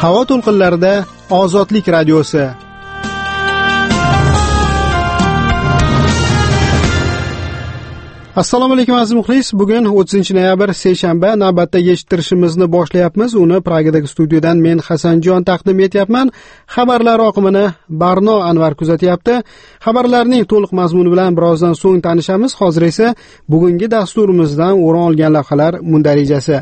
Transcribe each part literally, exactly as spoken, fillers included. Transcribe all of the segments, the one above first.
Havo to'lqinlarida Ozodlik radiosi. Assalomu alaykum aziz muxlis. Bugun o'ttizinchi noyabr seshanba, navbatdagi eshittirishimizni boshlayapmiz. Uni Pragadagi studiyadan men Hasanjon taqdim etyapman. Xabarlar oqimini Barno Anvar kuzatyapti. Xabarlarning to'liq mazmuni bilan birozdan so'ng tanishamiz. Hozir esa bugungi dasturimizdan o'rin olgan lavhalar mundarijasi.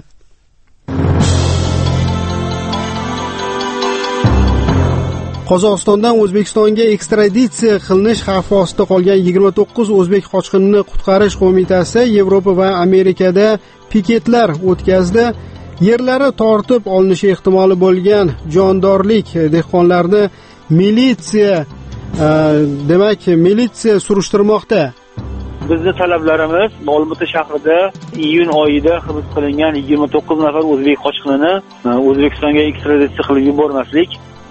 Qozog'istondan O'zbekistonga ekstraditsiya qilinish xavfi ostida qolgan yigirma to'qqiz o'zbek qochqinini qutqarish qo'mitasi Yevropa va Amerikada piketlar o'tkazdi. Yerlari tortib olinishi ehtimoli bo'lgan jondorlik dehqonlarni militsiya demak militsiya surishtirmoqda. Bizning talablarimiz Olmaota shahrida iyun oyida hibs qilingan yigirma to'qqiz nafar o'zbek qochqinini O'zbekistonga ekstraditsiya qilib yubormaslik.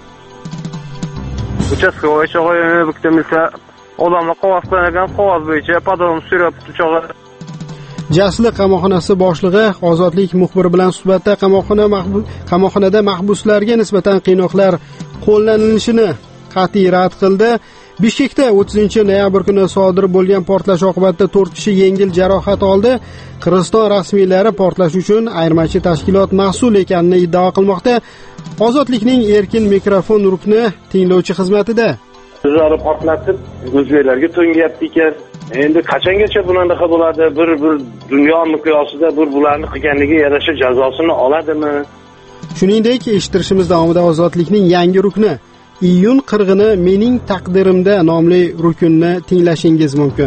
Uchastkavoy chog'ini bitimizda odamlar qog'oz qo'ygan qog'oz bo'yicha podrom surat tuchog'i. Jasli qamoqxonasi boshlig'i Ozodlik muxbiri bilan suhbatda qamoqxona qamoqxonada mahbuslarga nisbatan qiynoqlar qo'llanilishini qat'iy rad qildi. Bishkekda o'ttizinchi noyabr kuni sodir bo'lgan portlash oqibatida to'rt kishi yengil jarohat oldi. Qirg'iziston rasmiylari portlash uchun ayirmachi tashkilot mas'ul ekanini iddao qilmoqda. Ozodlikning erkin mikrofon rukni tinglovchi xizmatida. Bizlarni portlatib, o'zbeklarga to'ngayapti ekan. Endi qachongacha bunaqa bo'ladi? Bir bir dunyo miqyosida bir bularni qilganligi yarasha jazosini oladimi? Shuningdek, eshittirishimiz davomida Ozodlikning yangi rukni Iyun qirg'ini mening taqdirimda nomli rukunni tinglashingiz mumkin.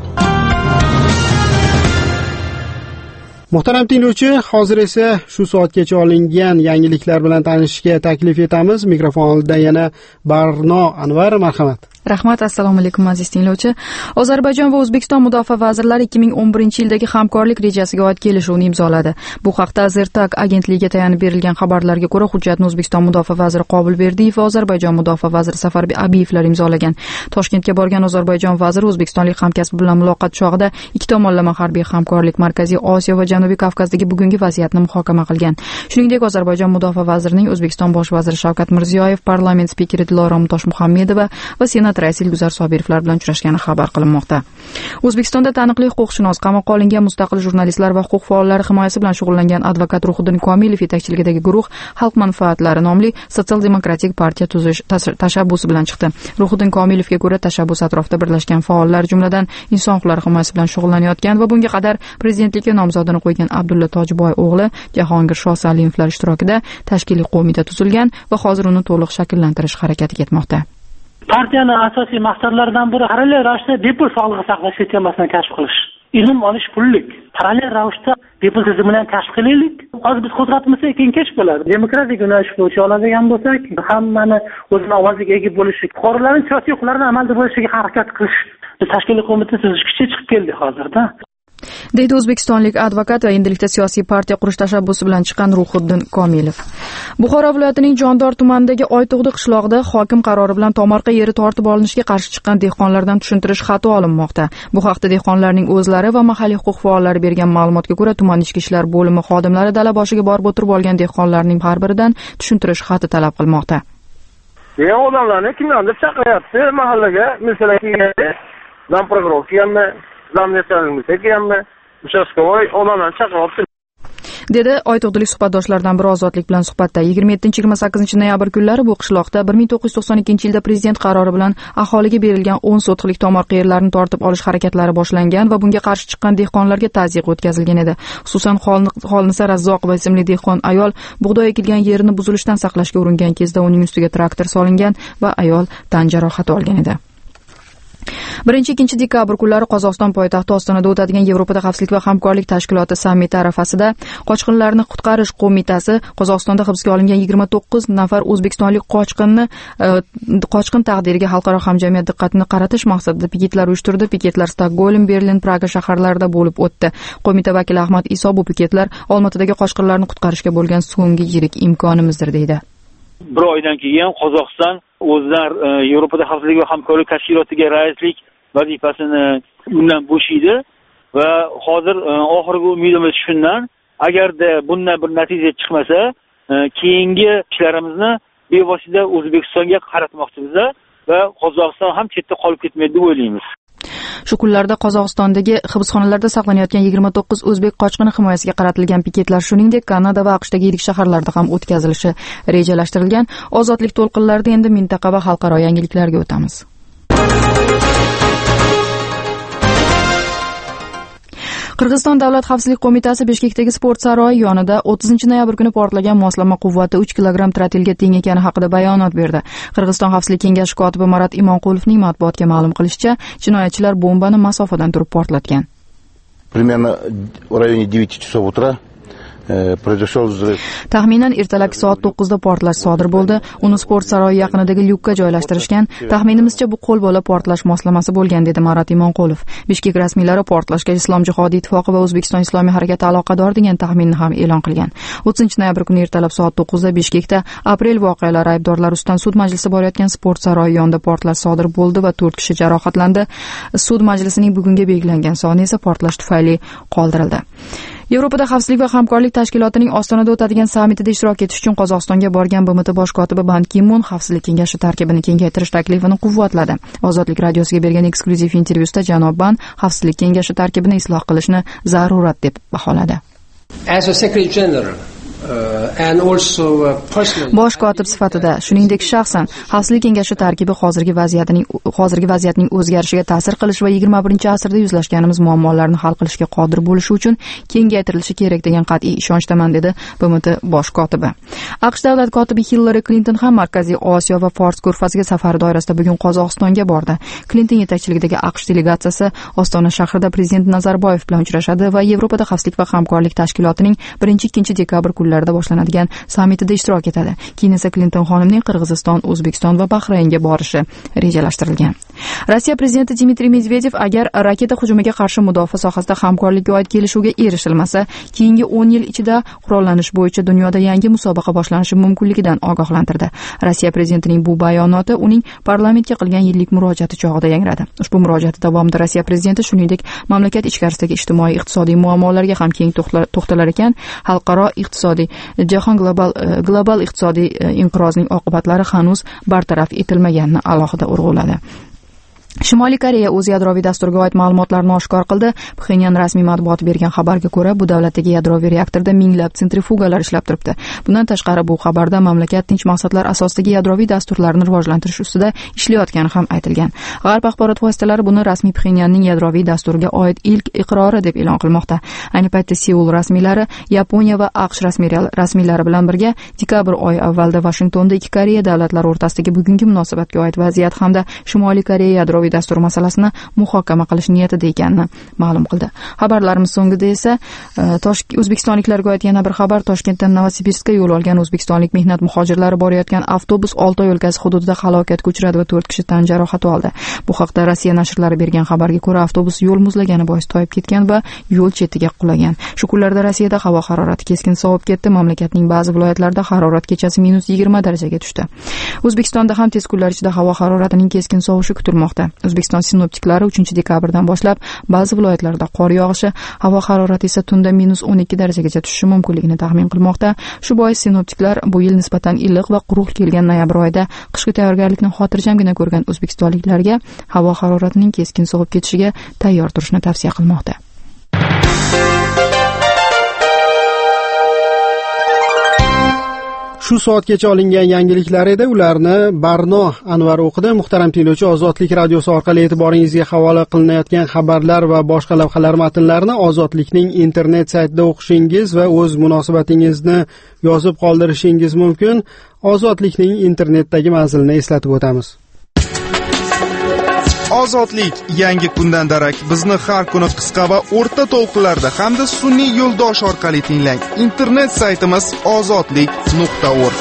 Muhtaram tinglovchi, hozir esa shu soatgacha olingan yangiliklar bilan tanishishga taklif etamiz. Mikrofon oldida yana Barno Anvar, marhamat. Rahmat, assalomu alaykum aziz tinglovchi. Ozarbayjon va O'zbekiston mudofaa vazirlari ikki ming o'n birinchi yildagi hamkorlik rejasiga oid kelishuvni imzoladi. Bu haqda Zertak agentligiga tayanib berilgan xabarlarga ko'ra, hujjatni O'zbekiston mudofaa vaziri Qobilberdiyev va Ozarbayjon mudofaa vaziri Safar Abiyevlar imzolagan. Toshkentga borgan Ozarbayjon vaziri o'zbekistonlik hamkasbi bilan muloqot chog'ida ikki tomonlama harbiy hamkorlik, Markaziy Osiyo va Janubiy Kavkazdagi bugungi vaziyatni muhokama qilgan. Shuningdek, Ozarbayjon mudofaa vazirining O'zbekiston bosh vaziri Shavkat Mirziyoyev, parlament spikeri Dilorom Toshmuhammedova va senat raisi Ilguzar Sobirovlar bilan uchrashgani xabar qilinmoqda. O'zbekistonda taniqli huquqshunos, qamoqqa olingan mustaqil jurnalistlar va huquq faollari himoyasi bilan shug'ullangan advokat Ruhiddin Komilov yetakchiligidagi guruh Xalq manfaatlari nomli sotsial-demokratik partiya tuzish tashabbusi bilan chiqdi. Ruhiddin Komilovga ko'ra, tashabbus atrofida birlashgan faollar, jumladan inson huquqlari himoyasi bilan shug'ullanayotgan va bunga qadar prezidentlikka nomzodini qo'ygan Abdulla Tojboy o'g'li Jahongir Shosalimov ishtirokida tashkiliy qo'mita tuzilgan va hozir uni to'liq shakllantirish harakati ketmoqda. Partiyaning asosiy maqsadlaridan biri parallel ravishda bepul sog'liqni saqlash sistemasini kashf qilish. Ilm olish pullik. Parallel ravishda bepul tizim bilan kashf qilaylik. Hozir biz qo'zg'atmasak keyin kech bo'ladi. Demokratik yo'nalish bo'yicha oladigan bo'lsak, hammani o'zini ovoziga ega bo'lishi, fuqarolarning siyosiy huquqlarini amalda bo'lishiga harakat qilish. Tashkiliy qo'mita tuzishga chiqib keldik hozirda. deydi o'zbekistonlik advokat va endilikda siyosiy partiya qurish tashabbusi bilan chiqqan Ruhiddin Komilov. Buxoro viloyatining Jondor tumanidagi Oytug'di qishlog'ida hokim qarori bilan tomorqa yeri tortib olinishiga qarshi chiqqan dehqonlardan tushuntirish xati olinmoqda. Bu haqda dehqonlarning o'zlari va mahalliy huquq faollari bergan ma'lumotga ko'ra, tuman ichki ishlar bo'limi xodimlari dala boshiga borib o'tirib olgan dehqonlarning har biridan tushuntirish xati talab qilmoqda. Ya odamlarni kimlardir chaqiryapti mahallaga, masalan, dan prokuror kelganmi, dan nechalingiz kelganmi, uchastkavoy odamlarni chaqiryapti. dedi Oytug'dilik suhbatdoshlaridan biri Ozodlik bilan suhbatda. yigirma yettinchi yigirma sakkizinchi noyabr kunlari bu qishloqda bir ming to'qqiz yuz to'qson ikkinchi yilda prezident qarori bilan aholiga berilgan o'n sotixlik tomorqa yerlarini tortib olish harakatlari boshlangan va bunga qarshi chiqqan dehqonlarga tazyiq o'tkazilgan edi. Xususan, Xolnisa Razzoqova ismli dehqon ayol bug'doy ekilgan yerini buzilishdan saqlashga uringan kezda uning ustiga traktor solingan va ayol tan jarohati olgan edi. birinchi ikkinchi dekabr kunlari Qozog'iston poytaxti Ostonada o'tadigan Yevropada xavfsizlik va hamkorlik tashkiloti sammiti arafasida qochqinlarni qutqarish qo'mitasi Qozog'istonda hibsga olingan yigirma to'qqiz nafar o'zbekistonlik qochqinni qochqin taqdiriga xalqaro hamjamiyat diqqatini qaratish maqsadida piketlar uyushtirdi. Piketlar Stokgolm, Berlin, Praga shaharlarida bo'lib o'tdi. Qo'mita vakili Ahmad Iso bu piketlar Olmaotadagi qochqinlarni qutqarishga bo'lgan so'nggi yirik imkonimizdir deydi. Bir oydan keyin Qozog'iston o'zlar Yevropada xavfsizlik va hamkorlik tashkilotiga raislik vazifasini undan bo'shaydi va hozir oxirgi umidimiz shundan, agarda bundan bir natija chiqmasa, keyingi ishlarimizni bevosita O'zbekistonga qaratmoqchimiz va Qozog'iston ham chetda qolib ketmaydi deb o'ylaymiz. Shu kunlarda Qozog'istondagi hibsxonalarda saqlanayotgan yigirma to'qqiz o'zbek qochqini himoyasiga qaratilgan piketlar, shuningdek Kanada va AQShdagi yirik shaharlarda ham o'tkazilishi rejalashtirilgan. Ozodlik to'lqinlarida endi mintaqa va xalqaro yangiliklarga o'tamiz. Qirg'iziston Davlat xavfsizlik qo'mitasi Bishkekdagi sport saroyi yonida o'ttizinchi noyabr kuni portlagan moslama quvvati uch kilogramm trotilga teng ekani haqida bayonot berdi. Qirg'iziston xavfsizlik kengashi kotibi Marat Imonqulovning matbuotga ma'lum qilishicha, jinoyatchilar bombani masofadan turib portlatgan. Примерно в районе девяти часов утра произошел взрыв. Taxminan ertalabki soat to'qqizda portlash sodir bo'ldi. Uni sport saroyi yaqinidagi lyukka joylashtirishgan. Taxminimizcha bu qo'lbola portlash moslamasi bo'lgan, dedi Marat Imonqulov. Bishkek rasmiylari portlashga Islom jihodiy ittifoqi va O'zbekiston Islomiy harakati aloqador degan taxminni ham e'lon qilgan. o'ttizinchi noyabr kuni ertalab soat to'qqizda Bishkekda aprel voqealari aybdorlari ustidan sud majlisi borayotgan sport saroyi yonida portlash sodir bo'ldi va to'rt kishi jarohatlandi. Sud majlisining bugunga belgilangan soni esa portlash tufayli qoldirildi. Yevropada xavfsizlik va hamkorlik tashkilotining Ostonada o'tadigan sammitida ishtirok etish uchun Qozog'istonga borgan B M T bosh kotibi Ban Ki-mun xavfsizlik kengashi tarkibini kengaytirish taklifini quvvatladi. Ozodlik radiosiga bergan eksklyuziv intervyusida janob Ban xavfsizlik kengashi tarkibini isloh qilishni zarurat deb baholadi. As a Secretary General bosh kotib sifatida, shuningdek shaxsan xavfsizlik kengashi tarkibi hozirgi vaziyatning hozirgi vaziyatning o'zgarishiga ta'sir qilish va yigirma birinchi asrda yuzlashganimiz muammolarni hal qilishga qodir bo'lishi uchun kengaytirilishi kerak degan qat'iy ishonchdaman, dedi B M T bosh kotibi. AQSh davlat kotibi Hillary Clinton ham Markaziy Osiyo va Fors ko'rfaziga safari doirasida bugun Qozog'istonga bordi. Clinton yetakchiligidagi AQSh delegatsiyasi Ostona shahrida prezident Nazarboyev bilan uchrashadi va Yevropada xavfsizlik va hamkorlik tashkilotining birinchi ikkinchi dekabr kunlarida boshlanadigan sammitida ishtirok etadi. Keyin esa Clinton xonimning Qirg'iziston, O'zbekiston va Bahraynga borishi rejalashtirilgan. Rossiya prezidenti Dmitriy Medvedev agar raketa hujumiga qarshi mudofaa sohasida hamkorlikka oid kelishuvga erishilmasa, keyingi o'n yil ichida qurollanish bo'yicha dunyoda yangi musobaqa boshlanishi mumkinligidan ogohlantirdi. Rossiya prezidentining bu bayonoti uning parlamentga qilgan yillik murojaati chog'ida yangradi. Ushbu murojaati davomida Rossiya prezidenti shuningdek mamlakat ichkarisidagi ijtimoiy iqtisodiy muammolarga ham keng to'xtalar ekan, xalqaro iqtisodiy jahon global global iqtisodiy inqirozning oqibatlari hanuz bartaraf etilmaganini alohida urg'uladi. Shimoliy Koreya o'z yadroviy dasturiga oid ma'lumotlarni oshkor qildi. Pxenyan rasmiy matbuoti bergan xabarga ko'ra, bu davlatdagi yadroviy reaktorda minglab sentrifugalar ishlab turibdi. Bundan tashqari bu xabarda mamlakat tinch maqsadlar asosidagi yadroviy dasturlarni rivojlantirish ustida ishlayotgani ham aytilgan. G'arb axborot vositalari buni rasmiy Pxenyanning yadroviy dasturiga oid ilk iqrori deb e'lon qilmoqda. Ayni paytda Seul rasmiylari Yaponiya va AQSh rasmiylari bilan birga dekabr oyi avvalda Vashingtonda ikki Koreya davlatlari o'rtasidagi bugungi munosabatga oid vaziyat hamda Shimoliy Koreya yadroviy dastur masalasini muhokama qilish niyatida ekanini ma'lum qildi. Xabarlarimiz so'ngida esa O'zbekistonliklarga oid yana bir xabar. Toshkentdan Novosibirskka yo'l olgan o'zbekistonlik mehnat muhojirlari borayotgan avtobus Oltoy o'lkasi hududida halokatga uchradi va to'rt kishi tan jarohati oldi. Bu haqda Rossiya nashrlari bergan xabarga ko'ra, avtobus yo'l muzlagani bois toyib ketgan va yo'l chetiga qulagan. Shu kunlarda Rossiyada havo harorati keskin sovib ketdi. Mamlakatning ba'zi viloyatlarida harorat kechasi minus yigirma darajaga tushdi. O'zbekistonda ham tez kunlar ichida havo haroratining keskin sovishi kutilmoqda. O'zbekiston sinoptiklari uchinchi dekabrdan boshlab ba'zi viloyatlarda qor yog'ishi, havo harorati esa tunda minus o'n ikki darajagacha tushishi mumkinligini taxmin qilmoqda. Shu bois sinoptiklar bu yil nisbatan iliq va quruq kelgan noyabr oyida qishki tayyorgarlikni xotirjamgina ko'rgan o'zbekistonliklarga havo haroratining keskin sovib ketishiga tayyor turishni tavsiya qilmoqda. Shu soatgacha olingan yangiliklar edi. Ularni Barno Anvar o'qidi. Muhtaram tinglovchi, Ozodlik radiosi orqali e'tiboringizga havola qilinayotgan xabarlar va boshqa lavhalar matnlarini Ozodlikning internet saytida o'qishingiz va o'z munosabatingizni yozib qoldirishingiz mumkin. Ozodlikning internetdagi manzilini eslatib o'tamiz. Ozodlik yangi kundan darak bizni har kuni qisqa va o'rta to'lqinlarda hamda sun'iy yo'ldosh orqali tinglang. Internet saytimiz ozodlik nuqta org.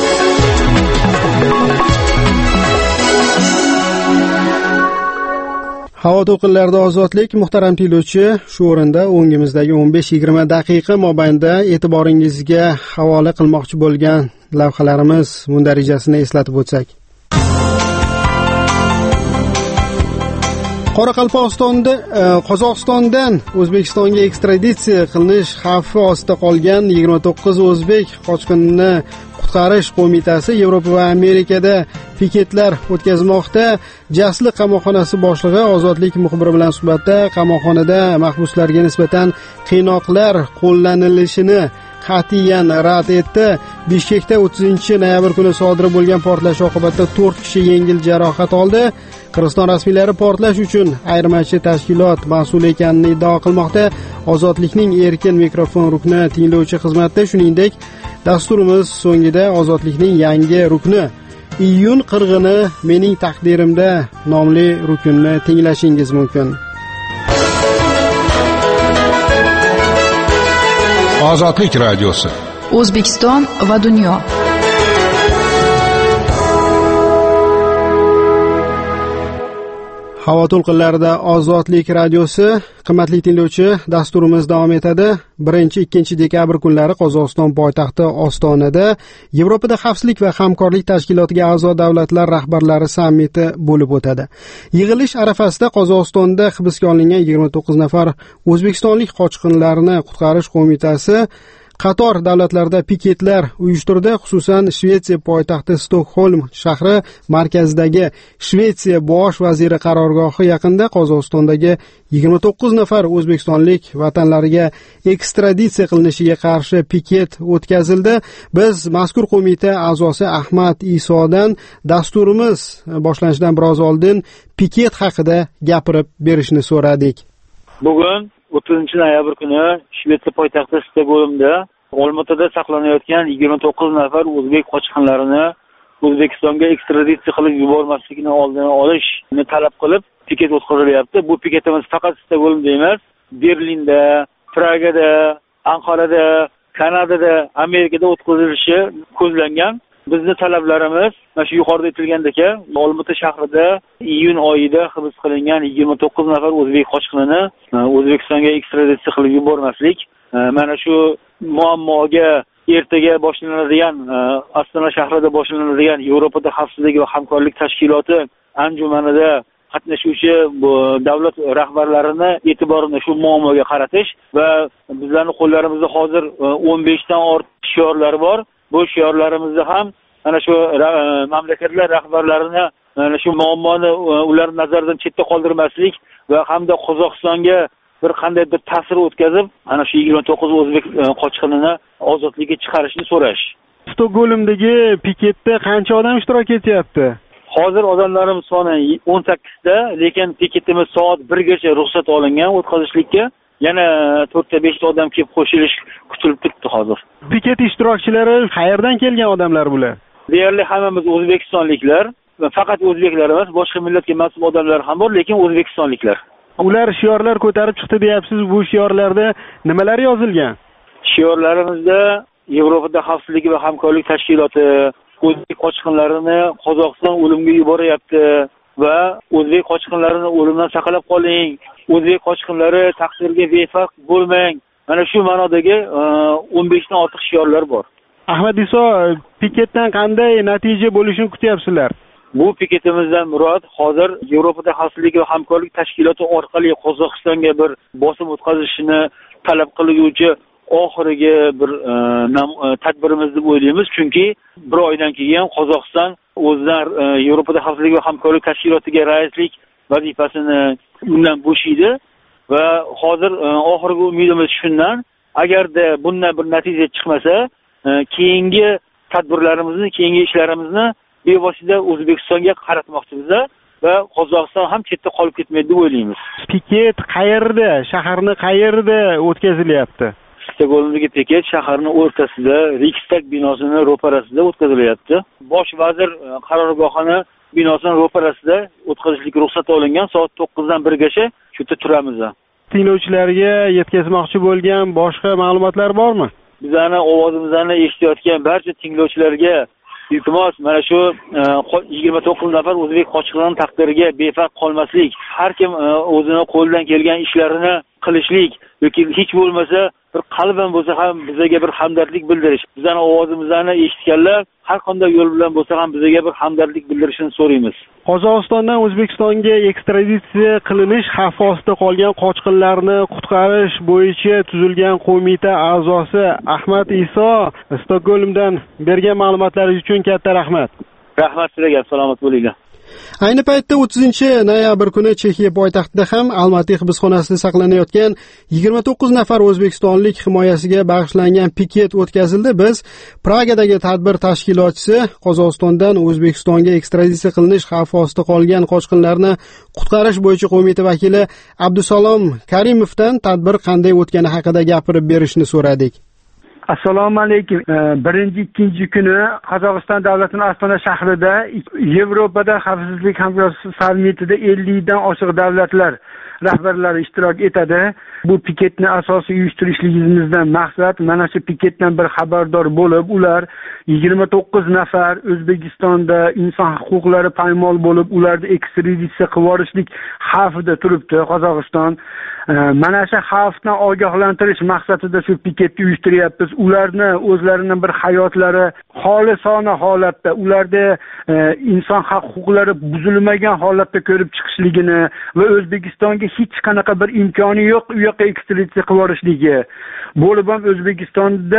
Havo to'lqinlarida ozodlik. Muhtaram tinglovchi, shu o'rinda o'ngimizdagi o'n besh yigirma daqiqa mobaynida e'tiboringizga havola qilmoqchi bo'lgan lavhalarimiz mundarijasini eslatib o'tsak. Qoraqalpog'istonda Qozog'istondan O'zbekistonga ekstraditsiya qilinish xavfi ostida qolgan yigirma to'qqiz o'zbek qochqinini qutqarish qo'mitasi Yevropa va Amerikada piketlar o'tkazmoqda. Jasli qamoqxonasi boshlig'i Ozodlik muxbiri bilan suhbatda qamoqxonada mahbuslarga nisbatan qiynoqlar qo'llanilishini qat'iyan rad etdi. Bishkekda o'ttizinchi noyabr kuni sodir bo'lgan portlash oqibatida to'rt kishi yengil jarohat oldi. Qirg'iziston rasmiylari portlash uchun ayirmachi tashkilot mas'ul ekanini iddao qilmoqda. Ozodlikning erkin mikrofon rukni tinglovchi xizmatda, shuningdek, dasturimiz so'ngida Ozodlikning yangi rukni iyun qirg'ini mening taqdirimda nomli ruknni tinglashingiz mumkin. Ozodlik radiosi. O'zbekiston va dunyo. Havo to'lqinlarida Ozodlik radiosi. Qimmatli tinglovchi, dasturimiz davom etadi. birinchi ikkinchi dekabr kunlari Qozog'iston poytaxti Ostonada Yevropada xavfsizlik va hamkorlik tashkilotiga a'zo davlatlar rahbarlari sammiti bo'lib o'tadi. Yig'ilish arafasida Qozog'istonda hibsga olingan yigirma to'qqiz nafar o'zbekistonlik qochqinlarni qutqarish qo'mitasi qator davlatlarda piketlar uyushtirdi. Xususan, Shvetsiya poytaxti Stokholm shahri markazidagi Shvetsiya bosh vaziri qarorgohi yaqinida Qozog'istondagi yigirma to'qqiz nafar o'zbekistonlik vatanlariga ekstraditsiya qilinishiga qarshi piket o'tkazildi. Biz mazkur qo'mita a'zosi Ahmad Isodan dasturimiz boshlanishidan biroz oldin piket haqida gapirib berishni so'radik. Bugun o'ttizinchi noyabr kuni Shvetsiya poytaxti Stokgolmda Olmaotada saqlanayotgan yigirma to'qqiz nafar o'zbek qochqinlarini O'zbekistonga ekstraditsiya qilib yubormaslikni oldini olishni talab qilib piket o'tkazilyapti. Bu piketimiz faqat Stokgolmda emas, Berlinda, Pragada, Anqarada, Kanadada, Amerikada o'tkazilishi ko'zlangan. Bizning talablarimiz mana shu yuqorida aytilgandek, Olmaota shahrida iyun oyida hibs qilingan yigirma to'qqiz nafar o'zbek qochqinini O'zbekistonga ekstraditsiya qilib yubormaslik. Mana shu muammoga ertaga boshlanadigan Ostona shahrida boshlanadigan Yevropada xavfsizlik va hamkorlik tashkiloti anjumanida qatnashuvchi bu davlat rahbarlarini e'tiborini shu muammoga qaratish va bizlarning qo'llarimizda hozir o'n besh dan ortiq shiorlar bor. Bu shiorlarimizda ham mana shu mamlakatlar rahbarlarini mana shu muammoni ular nazardan chetda qoldirmaslik va hamda Qozog'istonga bir qanday bir ta'sir o'tkazib, ana shu yigirma to'qqiz o'zbek qochqinini ozodlikka chiqarishni so'rash. Stokgolmdagi piketda qancha odam ishtirok etyapti? Hozir odamlarimiz soni o'n sakkizta, lekin piketimiz soat birgacha ruxsat olingan o'tkazishlikka. Yana to'rtta beshta odam kelib qo'shilish kutilib turibdi hozir. Piket ishtirokchilari qayerdan kelgan odamlar bular? Deyarli hammamiz o'zbekistonliklar, faqat o'zbeklar emas, boshqa millatga mansub odamlar ham bor, lekin o'zbekistonliklar. Ular shiorlar ko'tarib chiqdi deyapsiz. Bu shiorlarda nimalar yozilgan? Shiorlarimizda Yevropada xavfsizlik va hamkorlik tashkiloti o'zbek qochqinlarini Qozog'iston o'limga yuboryapti va o'zbek qochqinlarini o'limdan saqlab qoling. O'zbek qochqinlari taqdirga befarq bo'lmang. Mana shu ma'nodagi o'n besh dan ortiq shiorlar bor. Ahmad Iso, piketdan qanday natija bo'lishini kutyapsizlar? Bu piketimizdan murod hozir Yevropada xavfsizlik va hamkorlik tashkiloti orqali Qozog'istonga bir bosim o'tkazishini talab qiluvchi oxirgi bir tadbirimiz deb o'ylaymiz. Chunki bir oydan keyin Qozog'iston o'zidan Yevropada xavfsizlik va hamkorlik tashkilotiga raislik vazifasini undan bo'shaydi va hozir oxirgi umidimiz shundan, agarda bundan bir natija chiqmasa, keyingi tadbirlarimizni, keyingi ishlarimizni bevosita O'zbekistonga qaratmoqchimiz va Qozog'iston ham chetda qolib ketmaydi deb o'ylaymiz. Piket qayerda, shaharni qayerda o'tkazilyapti? Stokgolmdagi piket shaharning o'rtasida, Riksdag binosining ro'parasida o'tkazilyapti. Bosh vazir qarorgohini binosining ro'parasida o'tkazishlik ruxsati olingan. Soat to'qqiz dan birgacha shu yerda turamiz. Tinglovchilarga yetkazmoqchi bo'lgan boshqa ma'lumotlar bormi? Bizlarning ovozimizni eshitayotgan barcha tinglovchilarga iltimos, mana shu yigirma to'qqiz nafar o'zbek qochqinning taqdiriga befarq qolmaslik, har kim o'zini qo'lidan kelgan ishlarini qilishlik yoki hech bo'lmasa bir qalban bo'lsa ham bizga bir hamdardlik bildirish, bizning ovozimizni eshitganlar har qanday yo'l bilan bo'lsa ham bizga bir hamdardlik bildirishini so'raymiz. Qozog'istondan O'zbekistonga ekstraditsiya qilinish xavfi ostida qolgan qochqinlarni qutqarish bo'yicha tuzilgan qo'mita a'zosi Ahmad Iso Stokgolmdan bergan ma'lumotlari uchun katta rahmat. Rahmat sizlarga, salomat bo'linglar. Ayni paytda o'ttizinchi noyabr kuni Chexiya poytaxtida ham Almaty hibsxonasida saqlanayotgan yigirma to'qqiz nafar o'zbekistonlik himoyasiga bag'ishlangan piket o'tkazildi. Biz Pragadagi tadbir tashkilotchisi Qozog'istondan O'zbekistonga ekstraditsiya qilinish xavfi ostida qolgan qochqinlarni qutqarish bo'yicha qo'mita vakili Abdusalom Karimovdan tadbir qanday o'tgani haqida gapirib berishni so'radik. Assalomu alaykum. Birinchi ikkinchi kuni Qozog'iston davlatining Astona shahrida Yevropada xavfsizlik hamkorlik sammitida ellik dan oshiq davlatlar rahbarlari ishtirok etadi. Bu piketni asosiy uyushtirishligimizdan maqsad mana shu piketdan bir xabardor bo'lib, ular yigirma to'qqiz nafar O'zbekistonda inson huquqlari poymol bo'lib, ularni ekstraditsiya qilib yuborishlik xavfida turibdi Qozog'iston. Mana shu xavfdan ogohlantirish maqsadida shu piketni uyushtiryapmiz. Ularni o'zlarining bir hayotlari xolisona holatda, ularda inson huquqlari buzilmagan holatda ko'rib chiqishligini va O'zbekistonga hech qanaqa bir imkoni yo'q u yoqqa ekstraditsiya qilib yuborishligi. Bo'lib ham O'zbekistonda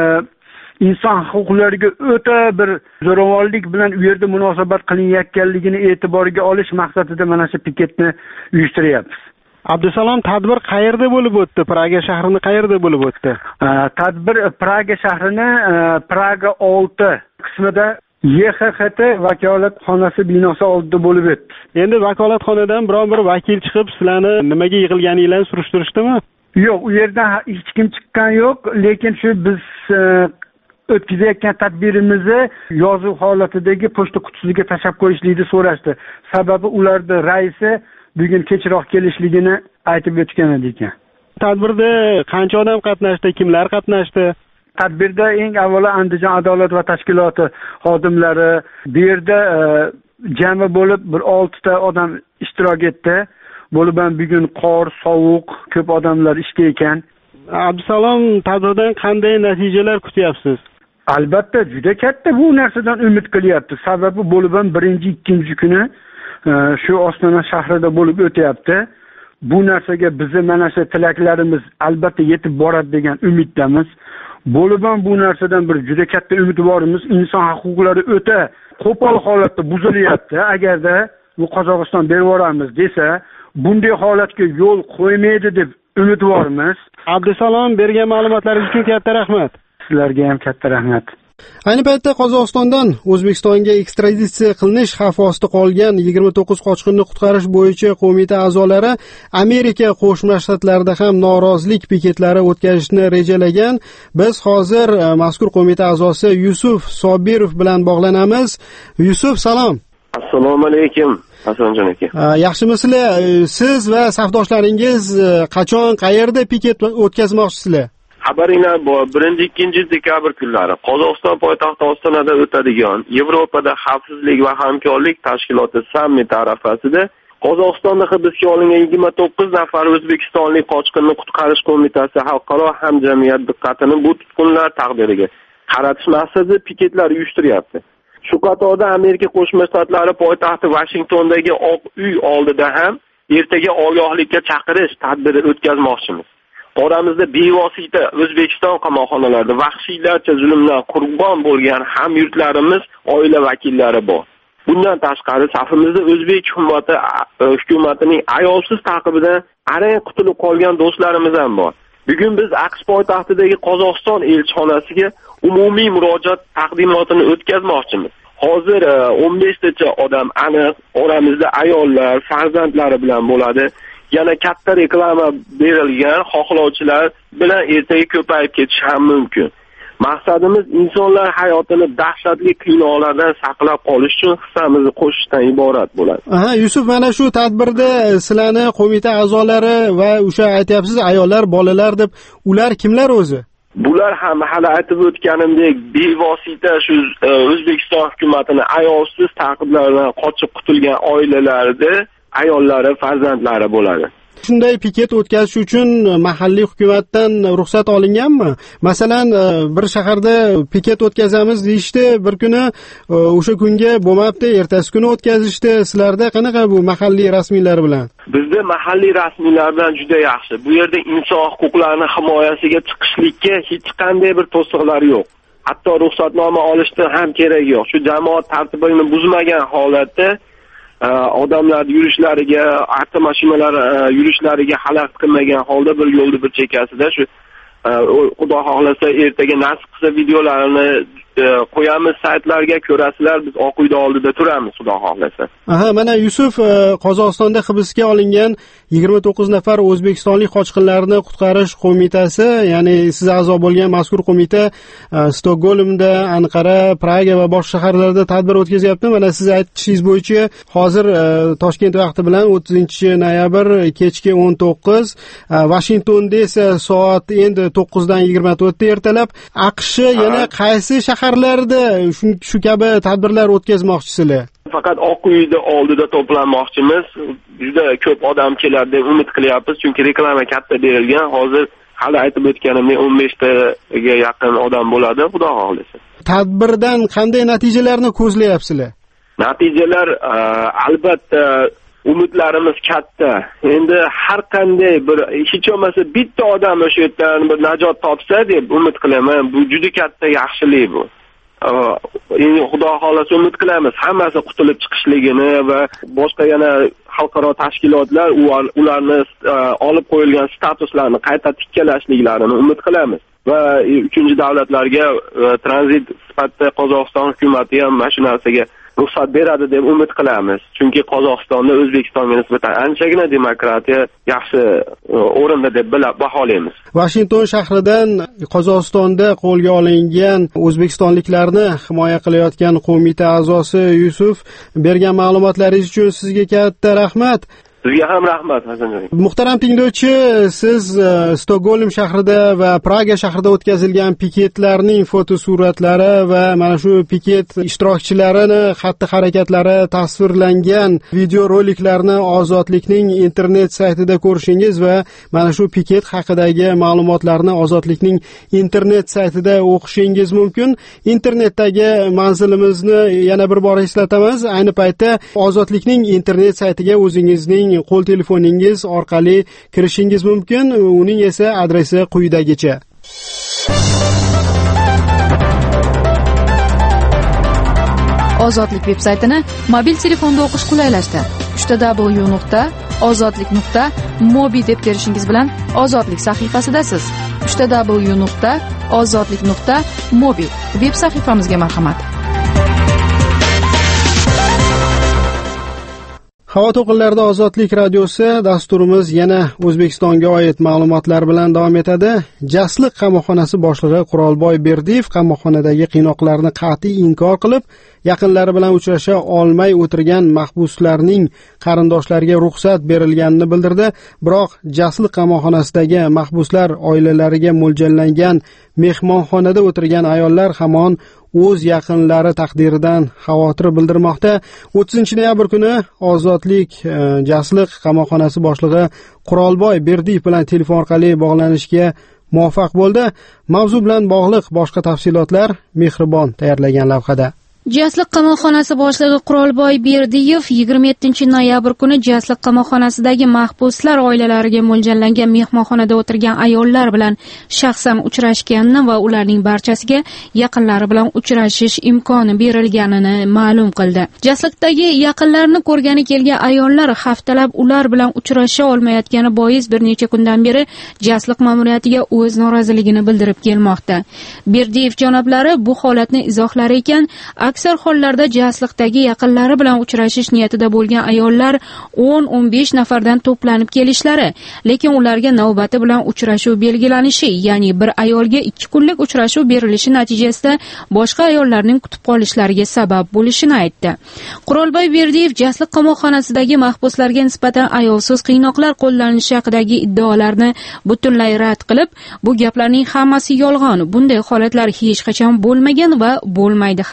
inson huquqlariga o'ta bir zo'ravonlik bilan u yerda munosabat qilinayotganligini e'tiborga olish maqsadida mana shu piketni uyushtiryapmiz. Abdusalom, tadbir qayerda bo'lib o'tdi? Praga shahrini qayerda bo'lib o'tdi? Tadbir Praga shahrini Praga olti qismida Y X X T vakolatxonasi binosi oldida bo'lib o'tdi. Endi vakolatxonadan biron bir vakil chiqib, sizlarni nimaga yig'ilganinglarni surishtirishdimi? Yo'q, u yerdan hech kim chiqqan yo'q, lekin shu biz o'tkazayotgan tadbirimizni yozuv holatidagi pochta qutisiga tashlab qo'yishlikni so'rashdi. Sababi ularning raisi bugun kechroq kelishligini aytib o'tgan ekan. Tadbirda qancha odam qatnashdi, kimlar qatnashdi? Tadbirda eng avvalo Andijon adolat va tashkiloti xodimlari, bu yerda jami bo'lib bir olti ta odam ishtirok etdi. Bo'lib ham bugun qor, sovuq, ko'p odamlar ishda ekan. Abdusalom, tadbirdan qanday natijalar kutyapsiz? Albatta juda katta bu narsadan umid qilyapti. Sababi bo'lib ham birinchi, ikkinchi kuni shu Ostona shahrida bo'lib o'tyapti. Bu narsaga bizni mana shu tilaklarimiz albatta yetib boradi degan umiddamiz. Bo'lib ham bu narsadan bir juda katta umidvorimiz. Inson huquqlari o'ta qo'pol holatda buzilyapti. Agarda bu Qozog'iston berib yuboramiz desa, bunday holatga yo'l qo'ymaydi deb umidvormiz. Abdusalom, bergan ma'lumotlaringiz uchun katta rahmat. Sizlarga ham katta rahmat. Ayni paytda Qozog'istondan O'zbekistonga ekstraditsiya qilinish xavfi ostida qolgan yigirma to'qqiz qochqinni qutqarish bo'yicha qo'mita a'zolari Amerika Qo'shma Shtatlarida ham norozilik piketlari o'tkazishni rejalagan. Biz hozir mazkur qo'mita a'zosi Yusuf Sobirov bilan bog'lanamiz. Yusuf, salom. Assalomu alaykum. Hasanjon aka. Yaxshimisizlar? Siz va safdoshlaringiz qachon, qayerda piket o'tkazmoqchisizlar? Xabaringlar bor. birinchi ikkinchi dekabr kunlari Qozog'iston poytaxti Ostonada o'tadigan Yevropada xavfsizlik va hamkorlik tashkiloti sammiti arafasida Qozog'istonda hibsga olingan yigirma to'qqiz nafar o'zbekistonlik qochqinni qutqarish qo'mitasi xalqaro hamjamiyat diqqatini bu tutqunlar taqdiriga qaratish maqsadida piketlar uyushtiryapti. Shu qatorda Amerika Qo'shma Shtatlari poytaxti Vashingtondagi Oq uy oldida ham ertaga ogohlikka chaqirish tadbiri o'tkazmoqchimiz. Oramizda bevosita O'zbekiston qamoqxonalarida vahshiylarcha zulmdan qurbon bo'lgan hamyurtlarimiz, oila vakillari bor. Bundan tashqari safimizda o'zbek hukumati hukumatining ayolsiz taqibidan arang qutulib qolgan do'stlarimiz ham bor. Bugun biz AQSh poytaxtidagi Qozog'iston elchixonasiga umumiy murojaat taqdimotini o'tkazmoqchimiz. Hozir o'n beshtacha odam aniq, oramizda ayollar, farzandlari bilan bo'ladi. Yana katta reklama berilgan xohlovchilar bilan ertaga ko'payib ketishi ham mumkin. Maqsadimiz insonlar hayotini dahshatli qiynoqlardan saqlab qolish uchun hissamizni qo'shishdan iborat bo'ladi. Aha, Yusuf, mana shu tadbirda sizlarni qo'mita a'zolari va o'sha aytyapsiz ayollar, bolalar deb, ular kimlar o'zi? Bular ham hali aytib o'tganimdek bevosita shu O'zbekiston hukumatining ayolsiz taqiblaridan qochib qutulgan oilalarida ayollari, farzandlari bo'ladi. Shunday piket o'tkazish uchun mahalliy hukumatdan ruxsat olinganmi? Masalan, bir shaharda piket o'tkazamiz deyishdi, bir kuni o'sha kunga bo'lmabdi, ertasi kuni o'tkazishdi. Sizlarda qanaqa bu mahalliy rasmiylar bilan? Bizda mahalliy rasmiylar bilan juda yaxshi. Bu yerda inson huquqlarini himoyasiga chiqishlikka hech qanday bir to'siqlar yo'q. Hatto ruxsatnoma olishdan ham kerak yo'q. Shu jamoat tartibini buzmagan holatda odamlar yurishlariga, avtomashinalar yurishlariga xalaqit qilmagan holda bir yo'lni bir chekkasida shu xudo xohlasa ertaga nasib qilsa videolarini qo'yamiz saytlarga, ko'rasizlar. Biz Oq uyda oldida turamiz xudo xohlasa. Aha, mana Yusuf Qozog'istonda hibsga olingan yigirma to'qqiz nafar o'zbekistonlik qochqinlarni qutqarish qo'mitasi, ya'ni siz a'zo bo'lgan mazkur qo'mita Stokgolmda, Anqara, Praga va boshqa shaharlarda tadbir o'tkazyapti. Mana siz aytishingiz bo'yicha hozir Toshkent vaqti bilan o'ttizinchi noyabr kechki o'n to'qqiz, Washingtonda esa soat endi to'qqizdan yigirma to'rtda ertalab. AQSh yana qaysi shaharlarda shu kabi tadbirlar o'tkazmoqchisizlar? Faqat Oq uyda oldida to'planmoqchimiz. Juda ko'p odam keladi deb umid qilyapmiz, chunki reklama katta berilgan. Hozir hali aytib o'tganimdek o'n beshtaga yaqin odam bo'ladi, xudo xohlasa. Tadbirdan qanday natijalarni ko'zlayapsizlar? Natijalar albatta umidlarimiz katta. Endi har qanday bir hech bo'lmasa bitta odam o'sha yerdan bir najot topsa deb umid qilaman. Bu juda katta yaxshilik bu. Endi xudo xolasa umid qilamiz hammasi qutulib chiqishligini va boshqa yana xalqaro tashkilotlar ularni olib qo'yilgan statuslarni qayta tikkalashliklarini umid qilamiz. Va uchinchi davlatlarga tranzit sifatida Qozog'iston hukumati ham mana shu narsaga ruxsat beradi deb umid qilamiz. Chunki Qozog'istonda O'zbekistonga nisbatan anchagina demokratiya yaxshi o'rinda deb baholaymiz. Washington shahridan Qozog'istonda qo'lga olingan o'zbekistonliklarni himoya qilayotgan qo'mita a'zosi Yusuf, bergan ma'lumotlaringiz uchun sizga katta rahmat. Sizga ham rahmat Hasanjon. Muhtaram tinglovchi, siz Stokgolm shahrida va Praga shahrida o'tkazilgan piketlarning fotosuratlari va mana shu piket ishtirokchilarining xatti-harakatlari tasvirlangan videoroliklarni Ozodlikning internet saytida ko'rishingiz va mana shu piket haqidagi ma'lumotlarni Ozodlikning internet saytida o'qishingiz mumkin. Internetdagi manzilimizni yana bir bor eslatamiz. Ayni paytda Ozodlikning internet saytiga o'zingizning qo'l telefoningiz orqali kirishingiz mumkin. Uning esa adresi quyidagicha. Ozodlik veb-saytini mobil telefonda o'qish qulaylashdi. w w w nuqta ozodlik nuqta mobi deb terishingiz bilan Ozodlik sahifasidasiz. w w w nuqta ozodlik nuqta mobi veb sahifamizga marhamat. Havo to'lqinlarida Ozodlik radiosi dasturimiz yana O'zbekistonga oid ma'lumotlar bilan davom etadi. Jasliq qamoqxonasi boshlig'i Qurolboy Berdiyev qamoqxonadagi qiynoqlarni qat'iy inkor qilib, yaqinlari bilan uchrasha olmay o'tirgan mahbuslarning qarindoshlariga ruxsat berilganini bildirdi. Biroq Jasliq qamoqxonasidagi mahbuslar oilalariga mo'ljallangan mehmonxonada o'tirgan ayollar hamon o'z yaqinlari taqdiridan xavotir bildirmoqda. o'ttizinchi noyabr kuni Ozodlik Jasliq qamoqxonasi boshlig'i Qurolboy Berdiyev bilan telefon orqali bog'lanishga muvaffaq bo'ldi. Mavzu bilan bog'liq boshqa tafsilotlar Mehribon tayyorlagan lavhada. Jasliq qamoqxonasi boshlig'i Qurolboy Berdiyev yigirma yettinchi noyabr kuni Jasliq qamoqxonasidagi mahbuslar oilalariga mo'ljallangan mehmonxonada o'tirgan ayollar bilan shaxsan uchrashganini va ularning barchasiga yaqinlari bilan uchrashish imkoni berilganini ma'lum qildi. Jasliqdagi yaqinlarini ko'rgani kelgan ayollar haftalab ular bilan uchrasha olmayotgani bois bir necha kundan beri Jasliq ma'muriyatiga o'z noroziligini bildirib kelmoqda. Berdiyev janoblari bu holatni izohlar ekan, aksar hollarda Jasliqdagi yaqinlari bilan uchrashish niyatida bo'lgan ayollar o'n o'n besh nafardan to'planib kelishlari, lekin ularga navbati bilan uchrashuv belgilanishi, ya'ni bir ayolga ikki kunlik uchrashuv berilishi natijasida boshqa ayollarning kutib qolishlariga sabab bo'lishini aytdi. Qurolboy Berdiyev Jasliq qamoqxonasidagi mahbuslarga nisbatan ayovsiz qiynoqlar qo'llanishi haqidagi iddaolarni butunlay rad qilib, bu gaplarning hammasi yolg'on, bunday holatlar hech qachon bo'lmagan va bo'lmaydi ham dedi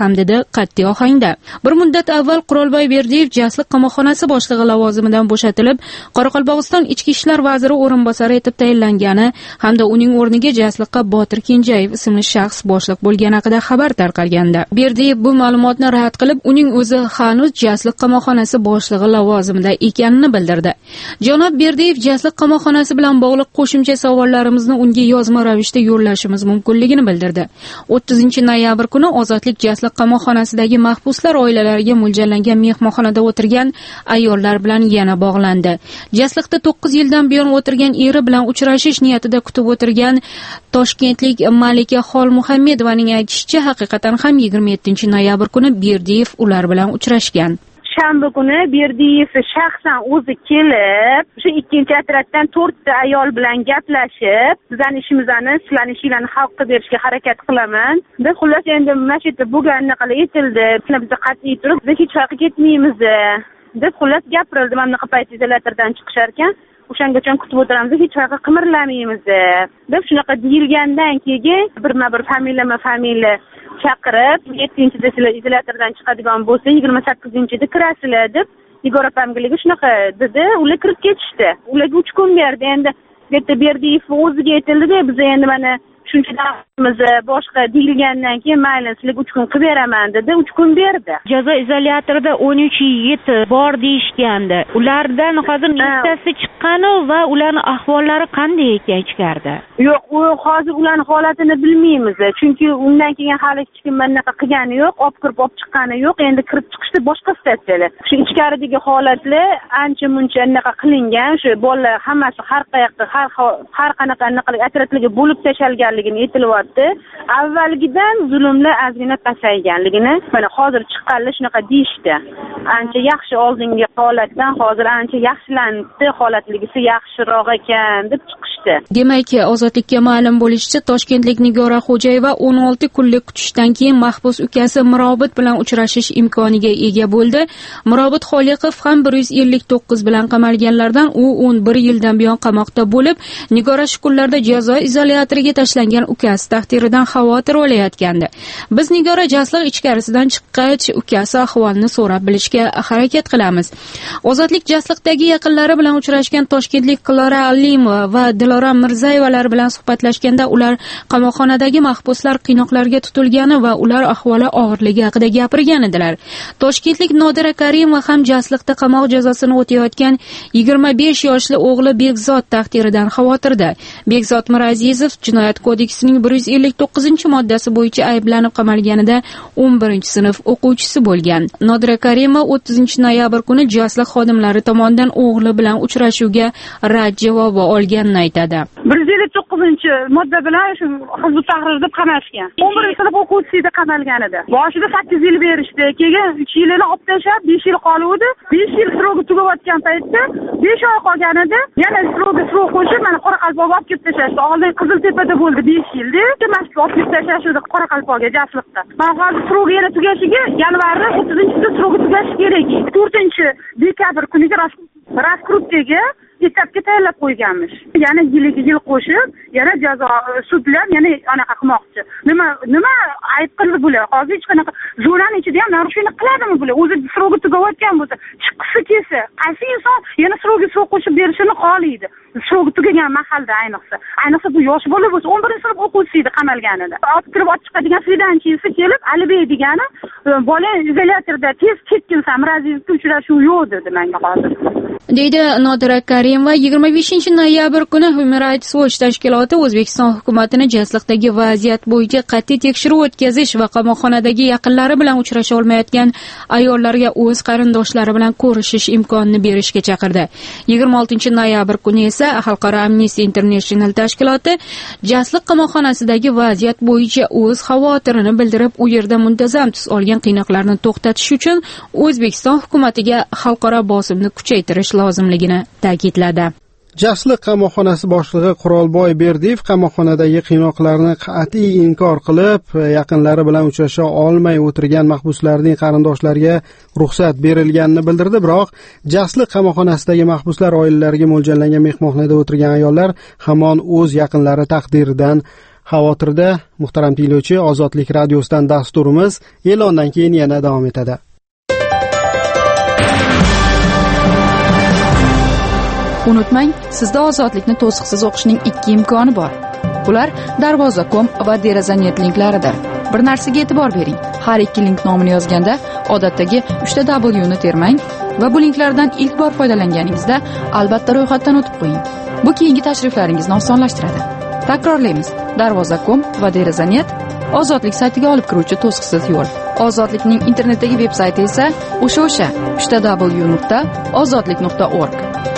qat'iy ohangda. Bir muddat avval Qurolboy Berdiyev Jasliq qamoqxonasi boshlig'i lavozimidan bo'shatilib, Qoraqalpog'iston ichki ishlar vaziri o'rinbosari etib tayinlangani hamda uning o'rniga Jasliqqa Botir Kenjayev ismli shaxs boshliq bo'lgani haqida xabar tarqalgandi. Berdiyev bu ma'lumotni rad qilib, uning o'zi hanuz Jasliq qamoqxonasi boshlig'i lavozimida ekanini bildirdi. Janob Berdiyev Jasliq qamoqxonasi bilan bog'liq qo'shimcha savollarimizni unga yozma ravishda yo'llashimiz mumkinligini bildirdi. o'ttizinchi noyabr kuni Ozodlik Jasliq qamoqxonasidagi mahbuslar oilalariga mo'ljallangan mehmonxonada o'tirgan ayollar bilan yana bog'landi. Jasliqda to'qqiz yildan buyon o'tirgan eri bilan uchrashish niyatida kutib o'tirgan toshkentlik Malika Xolmuhammedovaning aytishicha, haqiqatan ham yigirma yettinchi noyabr kuni Berdiyev ular bilan uchrashgan. Shanba kuni Berdiyev shaxsan o'zi kelib, o'sha ikkinchi otryaddan to'rtta ayol bilan gaplashib, bizning ishimizni, sizlarning ishinglarni xalq qilib berishga harakat qilaman. Biz xullas endi mana shu yerda bo'lganini qilib aytildi. Biz qat'iy turib, biz hech qayerga ketmaymiz deb xullas gapirildi. Mana bunaqa payt izolyatordan chiqishar ekan, o'shangacha kutib o'tiramiz, hech qayerga qimirlamaymiz deb shunaqa deyilgandan keyin birma-bir familiyama familiya chaqirib, yettinchida sizlar izolyatordan chiqadigan bo'lsa, yigirma sakkizinchida kirasizlar deb Igor opamga shunaqa dedi, ular kirib ketishdi. Ularga uch kun berdi. Endi bu yerda Berdiyev o'ziga aytildi-da, biz endi mana shunchamiz boshqa deyilgandan keyin mayli sizlarga uch kun qilib beraman dedi, uch kun berdi. Jazo izolyatorida o'n uch yigit bor deyishgandi. Ulardan hozir nechtasi chiqqani va ularning ahvollari qanday ekan ichkarida? Yo'q, u hozir ularning holatini bilmaymiz. Chunki undan keyin hali hech kim bunaqa qilgani yo'q, olib kirib olib chiqqani yo'q. Endi kirib chiqishda boshqa statsiyalar. Shu ichkaridagi holatlar ancha muncha anaqa qilingan. Shu bolalar hammasi har qayoqda, har har qanaqa anaqa atroflarga bo'lib tashalgan aytilyapti. Avvalgidan zulmlar ozgina pasayganligini, mana hozir chiqqanlar shunaqa deyishdi. Ancha yaxshi oldingi holatdan hozir ancha yaxshilandi, holatligisi yaxshiroq ekan deb chiqishdi. Demak, Ozodlikka ma'lum bo'lishicha, Toshkentlik Nigora Xo'jayeva o'n olti kunlik kutishdan keyin mahbus ukasi Mirobit bilan uchrashish imkoniga ega bo'ldi. Mirobit Xoliqov ham bir yuz ellik to'qqiz bilan qamalganlardan, u o'n bir yildan buyon qamoqda bo'lib, Nigora shu kunlarda jazo izolyatoriga tashlangan ukasi taqdiridan xavotir olayotgandi. Biz Nigora Jasliq ichkarisidan chiqqach, ukasi ahvolini so'rab bilishga harakat qilamiz. Ozodlik Jasliqdagi yaqinlari bilan uchrashgan toshkentlik Qilora Alimova va Dilora Mirzayevalar bilan suhbatlashganda ular qamoqxonadagi mahbuslar qiynoqlarga tutilgani va ular ahvoli og'irligi haqida gapirgan edilar. Toshkentlik Nodira Karimova ham Jasliqda qamoq jazosini o'tayotgan yigirma besh yoshli o'g'li Bekzod taqdiridan xavotirda. Bekzod Mirazizov Jinoyat kodeksining bir yuz ellik to'qqizinchi moddasi bo'yicha ayblanib qamalganida o'n birinchi sinf o'quvchisi bo'lgan. Nodira Karimova o'ttizinchi noyabr kuni Jasliq xodimlari tomonidan o'g'li bilan uchrashuvga rad javobi olganini aytadi. bir yuz ellik to'qqizinchi modda bilan shu Hizb Tahrir deb qamalishgan. o'n birinchi sinf o'quvchisi qamalgan edi. Boshida sakkiz yil berishdi, keyin uch yilini olib tashlab besh yil qoluvdi. besh yil srogi tugatgan paytda besh oy qolganida yana srogi srog qo'shib mana Qoraqalpog'ga olib kelib tashlashdi. Oldin Qiziltepada bo'ldi besh yilda, mashq olib kelib tashlashdi Qoraqalpog'ga, Jasliqda. Mana hozir srogi yana tugashiga yanvarda o'ttizinchida srogi tugashi kerak. to'rtinchi dekabr kuniga raskrutkega etapga tayyorlab qo'yganmish. Yana yiliga yil qo'shib, yana jazo sudlar yana anaqa qilmoqchi. Nima nima ayb qildi bular? Hozir hech qanaqa zonaning ichida ham narushlik qiladimi bular? O'zi srogi tugatgan bo'lsa, chiqisi kelsa, qaysi inson yana srogi srog qo'shib berishini xohlaydi? Srogi tugagan mahalda ayniqsa. Ayniqsa bu yosh bola bo'lsa, o'n birinchi sinf o'quvchisi edi qamalganida. Olib kirib olib chiqadigan svidanchisi kelib, Alibey degani, bola izolyatorda tez ketkinsa, Mirazizovga uchrashuv yo'q dedi menga hozir. Deydi Nodira Karimova. yigirma beshinchi noyabr kuni Human Rights Watch tashkiloti O'zbekiston hukumatini Jasliqdagi vaziyat bo'yicha qat'iy tekshiruv o'tkazish va qamoqxonadagi yaqinlari bilan uchrasha olmayotgan ayollarga o'z qarindoshlari bilan ko'rishish imkonini berishga chaqirdi. yigirma oltinchi noyabr kuni esa Xalqaro Amnesty International tashkiloti Jasliq qamoqxonasidagi vaziyat bo'yicha o'z xavotirini bildirib, u yerda muntazam tus olgan qiynoqlarni to'xtatish uchun O'zbekiston hukumatiga xalqaro bosimni kuchaytirish lozimligini ta'kidladi. Jasliq qamoqxonasi boshlig'i Qurolboy Berdiyev qamoqxonadagi qiynoqlarni qat'iy inkor qilib, yaqinlari bilan uchrasha olmay o'tirgan mahbuslarning qarindoshlariga ruxsat berilganini bildirdi, biroq Jasliq qamoqxonasidagi mahbuslar oilalariga mo'ljallangan mehmonxonada o'tirgan ayollar hamon o'z yaqinlari taqdiridan xavotirda. Muhtaram tinglovchi, Ozodlik radiosidan dasturimiz e'londan keyin yana davom etadi. Unutmang, sizda ozodlikni to'siqsiz o'qishning ikki imkoni bor. Ular darvoza nokta com va derazanet linklaridir. Bir narsaga e'tibor bering. Har ikki link nomini yozganda odatdagi uchta W ni termang va bu linklardan ilk bor foydalanganingizda albatta ro'yxatdan o'tib qo'ying. Bu keyingi tashriflaringizni osonlashtiradi. Takrorlaymiz. darvoza nokta com va derazanet Ozodlik saytiga olib kiruvchi to'siqsiz yo'l. Ozodlikning internetdagi veb-sayti esa o'sha-o'sha uchta W nuqta ozodlik nuqta org.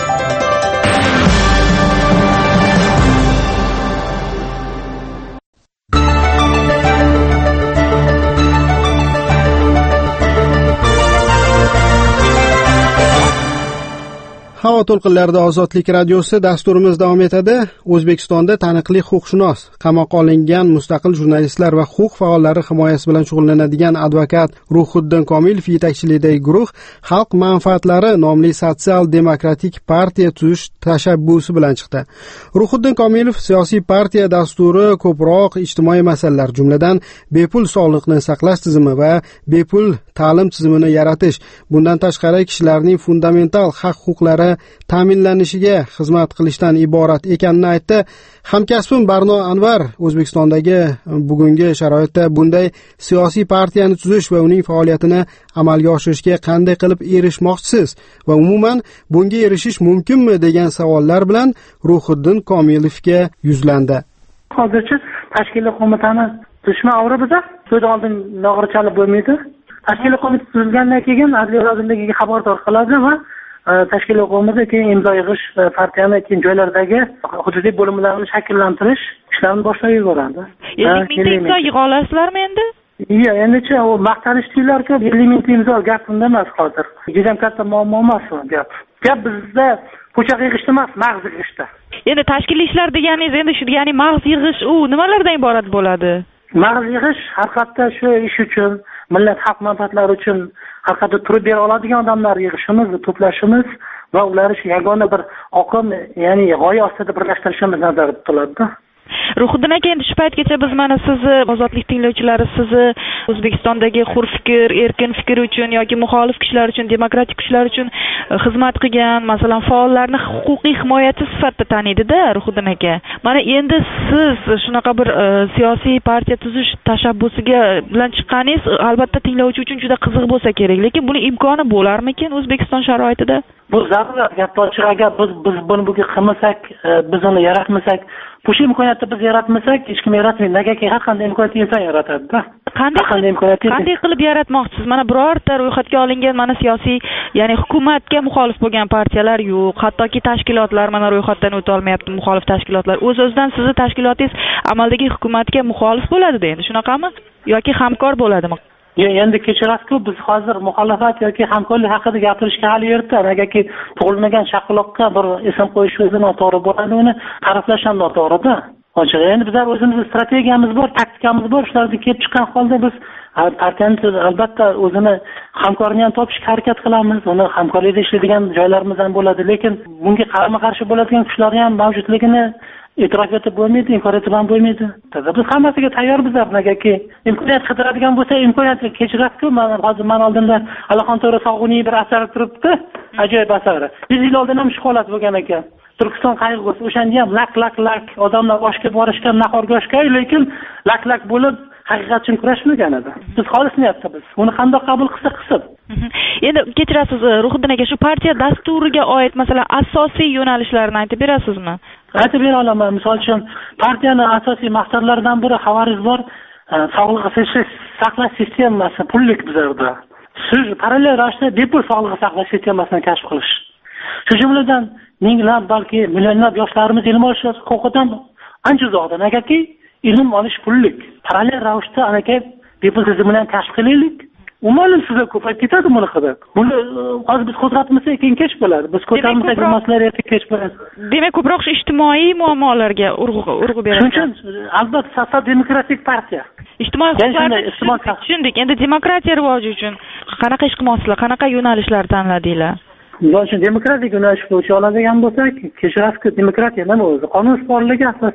Havo to'lqinlarida Ozodlik radiosi dasturimiz davom etadi. O'zbekistonda taniqli huquqshunos, qamoqqa olingan mustaqil jurnalistlar va huquq faollari himoyasi bilan shug'ullanadigan advokat Ruhiddin Komilov yetakchiligidagi guruh Xalq manfaatlari nomli sotsial-demokratik partiya tuzish tashabbusi bilan chiqdi. Ruhiddin Komilov siyosiy partiya dasturi ko'proq ijtimoiy masalalar, jumladan bepul sog'liqni saqlash tizimi va bepul ta'lim tizimini yaratish, bundan tashqari kishilarning fundamental haq-huquqlari ta'minlanishiga xizmat qilishdan iborat ekanini aytdi. Hamkasbim Barno Anvar O'zbekistondagi bugungi sharoitda bunday siyosiy partiyani tuzish va uning faoliyatini amalga oshirishga qanday qilib erishmoqchisiz va umuman bunga erishish mumkinmi degan savollar bilan Ruhiddin Komilovga yuzlandi. Hozircha tashkiliy qo'mitani tuzishma avri biza so'z oldin nog'or chalib bo'lmaydi. Tashkiliy qo'mita tuzilgandan keyin Adliya vazirligiga xabardor qiladi va tashkiliy qo'mita keyin imzo yig'ish partiyani keyin joylardagi hududiy bo'limlarni shakllantirish ishlarini boshlab yuboradi. ellik mingta imzo yig'a olasizlarmi endi? Yo'q, endicha u maqtanish deylar-ku, ellik mingta imzo gap unda emas hozir. Juda ham katta muammo emas bu gap. Gap bizda ko'cha yig'ishda emas, mag'iz yig'ishda. Endi tashkiliy ishlar deganingiz endi shu, ya'ni mag'iz yig'ish u nimalardan iborat bo'ladi? Mag'iz yig'ish haqiqatda shu ish uchun, millat xalq manfaatlari uchun haqiqatda turib bera oladigan odamlar yig'ishimiz, to'plashimiz va ularni shu yagona bir oqim, ya'ni g'oya ostida birlashtirishimiz nazarda tutiladi. Ruhiddin aka, endi shu paytgacha biz mana sizni, Ozodlik tinglovchilari sizni O'zbekistondagi hur fikr, erkin fikr uchun yoki muxolif kuchlar uchun, demokratik kuchlar uchun xizmat qilgan, masalan, faollarni huquqiy himoyachi sifatida taniydi-da, Ruhiddin aka. Mana endi siz shunaqa bir siyosiy partiya tuzish tashabbusiga bilan chiqqaningiz albatta tinglovchi uchun juda qiziq bo'lsa kerak, lekin buni imkoni bo'larmikin O'zbekiston sharoitida? Bu zarurat, gap ochiq, agar biz biz buni bugun qilmasak, biz uni yaratmasak, bu shu imkoniyatni biz yaratmasak, hech kim yaratmaydi. Negaki har qanday imkoniyatni inson yaratadi-da. Qanday qanday qilib yaratmoqchisiz? Mana birorta ro'yxatga olingan mana siyosiy, ya'ni hukumatga muxolif bo'lgan partiyalar yo'q, hattoki tashkilotlar mana ro'yxatdan o'ta olmayapti, muxolif tashkilotlar. O'z-o'zidan sizning tashkilotingiz amaldagi hukumatga muxolif bo'ladi-da endi, shunaqami? Yoki hamkor bo'ladimi? Endi kechirasiz-ku, biz hozir muxolifat yoki hamkorlik haqida gapirishga hali erta. Negaki tug'ilmagan chaqaloqqa bir ism qo'yish o'zi noto'g'ri bo'ladi, uni ta'riflash ham noto'g'ri-da. Ochig'i endi bizlar o'zimizning strategiyamiz bor, taktikamiz bor. Shulardan kelib chiqqan holda biz partiyani albatta o'zini hamkorini ham topishga harakat qilamiz. Uni hamkorlikda ishlaydigan joylarimiz ham bo'ladi, lekin bunga qarama-qarshi bo'ladigan kuchlar ham mavjudligini e'tirof etib bo'lmaydi, inkor etib ham bo'lmaydi. Biz hammasiga tayyorbizlar. Negaki imkoniyat qidiradigan bo'lsa, imkoniyatni kechirasiz-ku. Mana hozir men oldimda Alixon To'ra Sog'uniy bir asar turibdi, ajoyib asari. yuz yil oldin ham shu holat bo'lgan ekan. Turkiston qayg'usi. O'shanda ham lak lak lak odamlar oshga borishgan, nahorga oshgan, lekin lak lak bo'lib haqiqat uchun kurashmagan edi. Biz xolis niyatda biz. Uni qanday qabul qilsa qilsin. Endi kechirasiz, Ruhiddin aka, shu partiya dasturiga oid masalan asosiy yo'nalishlarini aytib berasizmi? Aytib bera olaman. Misol uchun, partiyaning asosiy maqsadlaridan biri xabaringiz bor, sog'liqni saqlash sistemasi pullik bizlarda. Shu parallel ravishda bepul sog'liqni saqlash sistemasini kashf qilish. Shu jumladan minglab, balki millionlab yoshlarimiz ilm olish huquqidan ancha uzoqda. Negaki ilm olish pullik. Parallel ravishda anaka bepul tizimini kashf qilaylik. Umuman sizlar ko'payib ketadi buni qilib. Buni hozir biz qo'zg'atmasak keyin kech bo'ladi. Biz ko'tarmasak masalalar erta kech bo'ladi. Demak, ko'proq shu ijtimoiy muammolarga urg'u beradi. Shuning uchun albatta sotsial demokratik partiya. Ijtimoiy huquqlarni tushundik. Endi demokratiya rivoji uchun qanaqa ish qilmoqsizlar? Qanaqa yo'nalishlar tanladinglar? Yo'lchi demokratik yo'nalish bo'yicha oladigan bo'lsak, kechirasiz, demokratiya nima o'zi? Qonun borligi asosan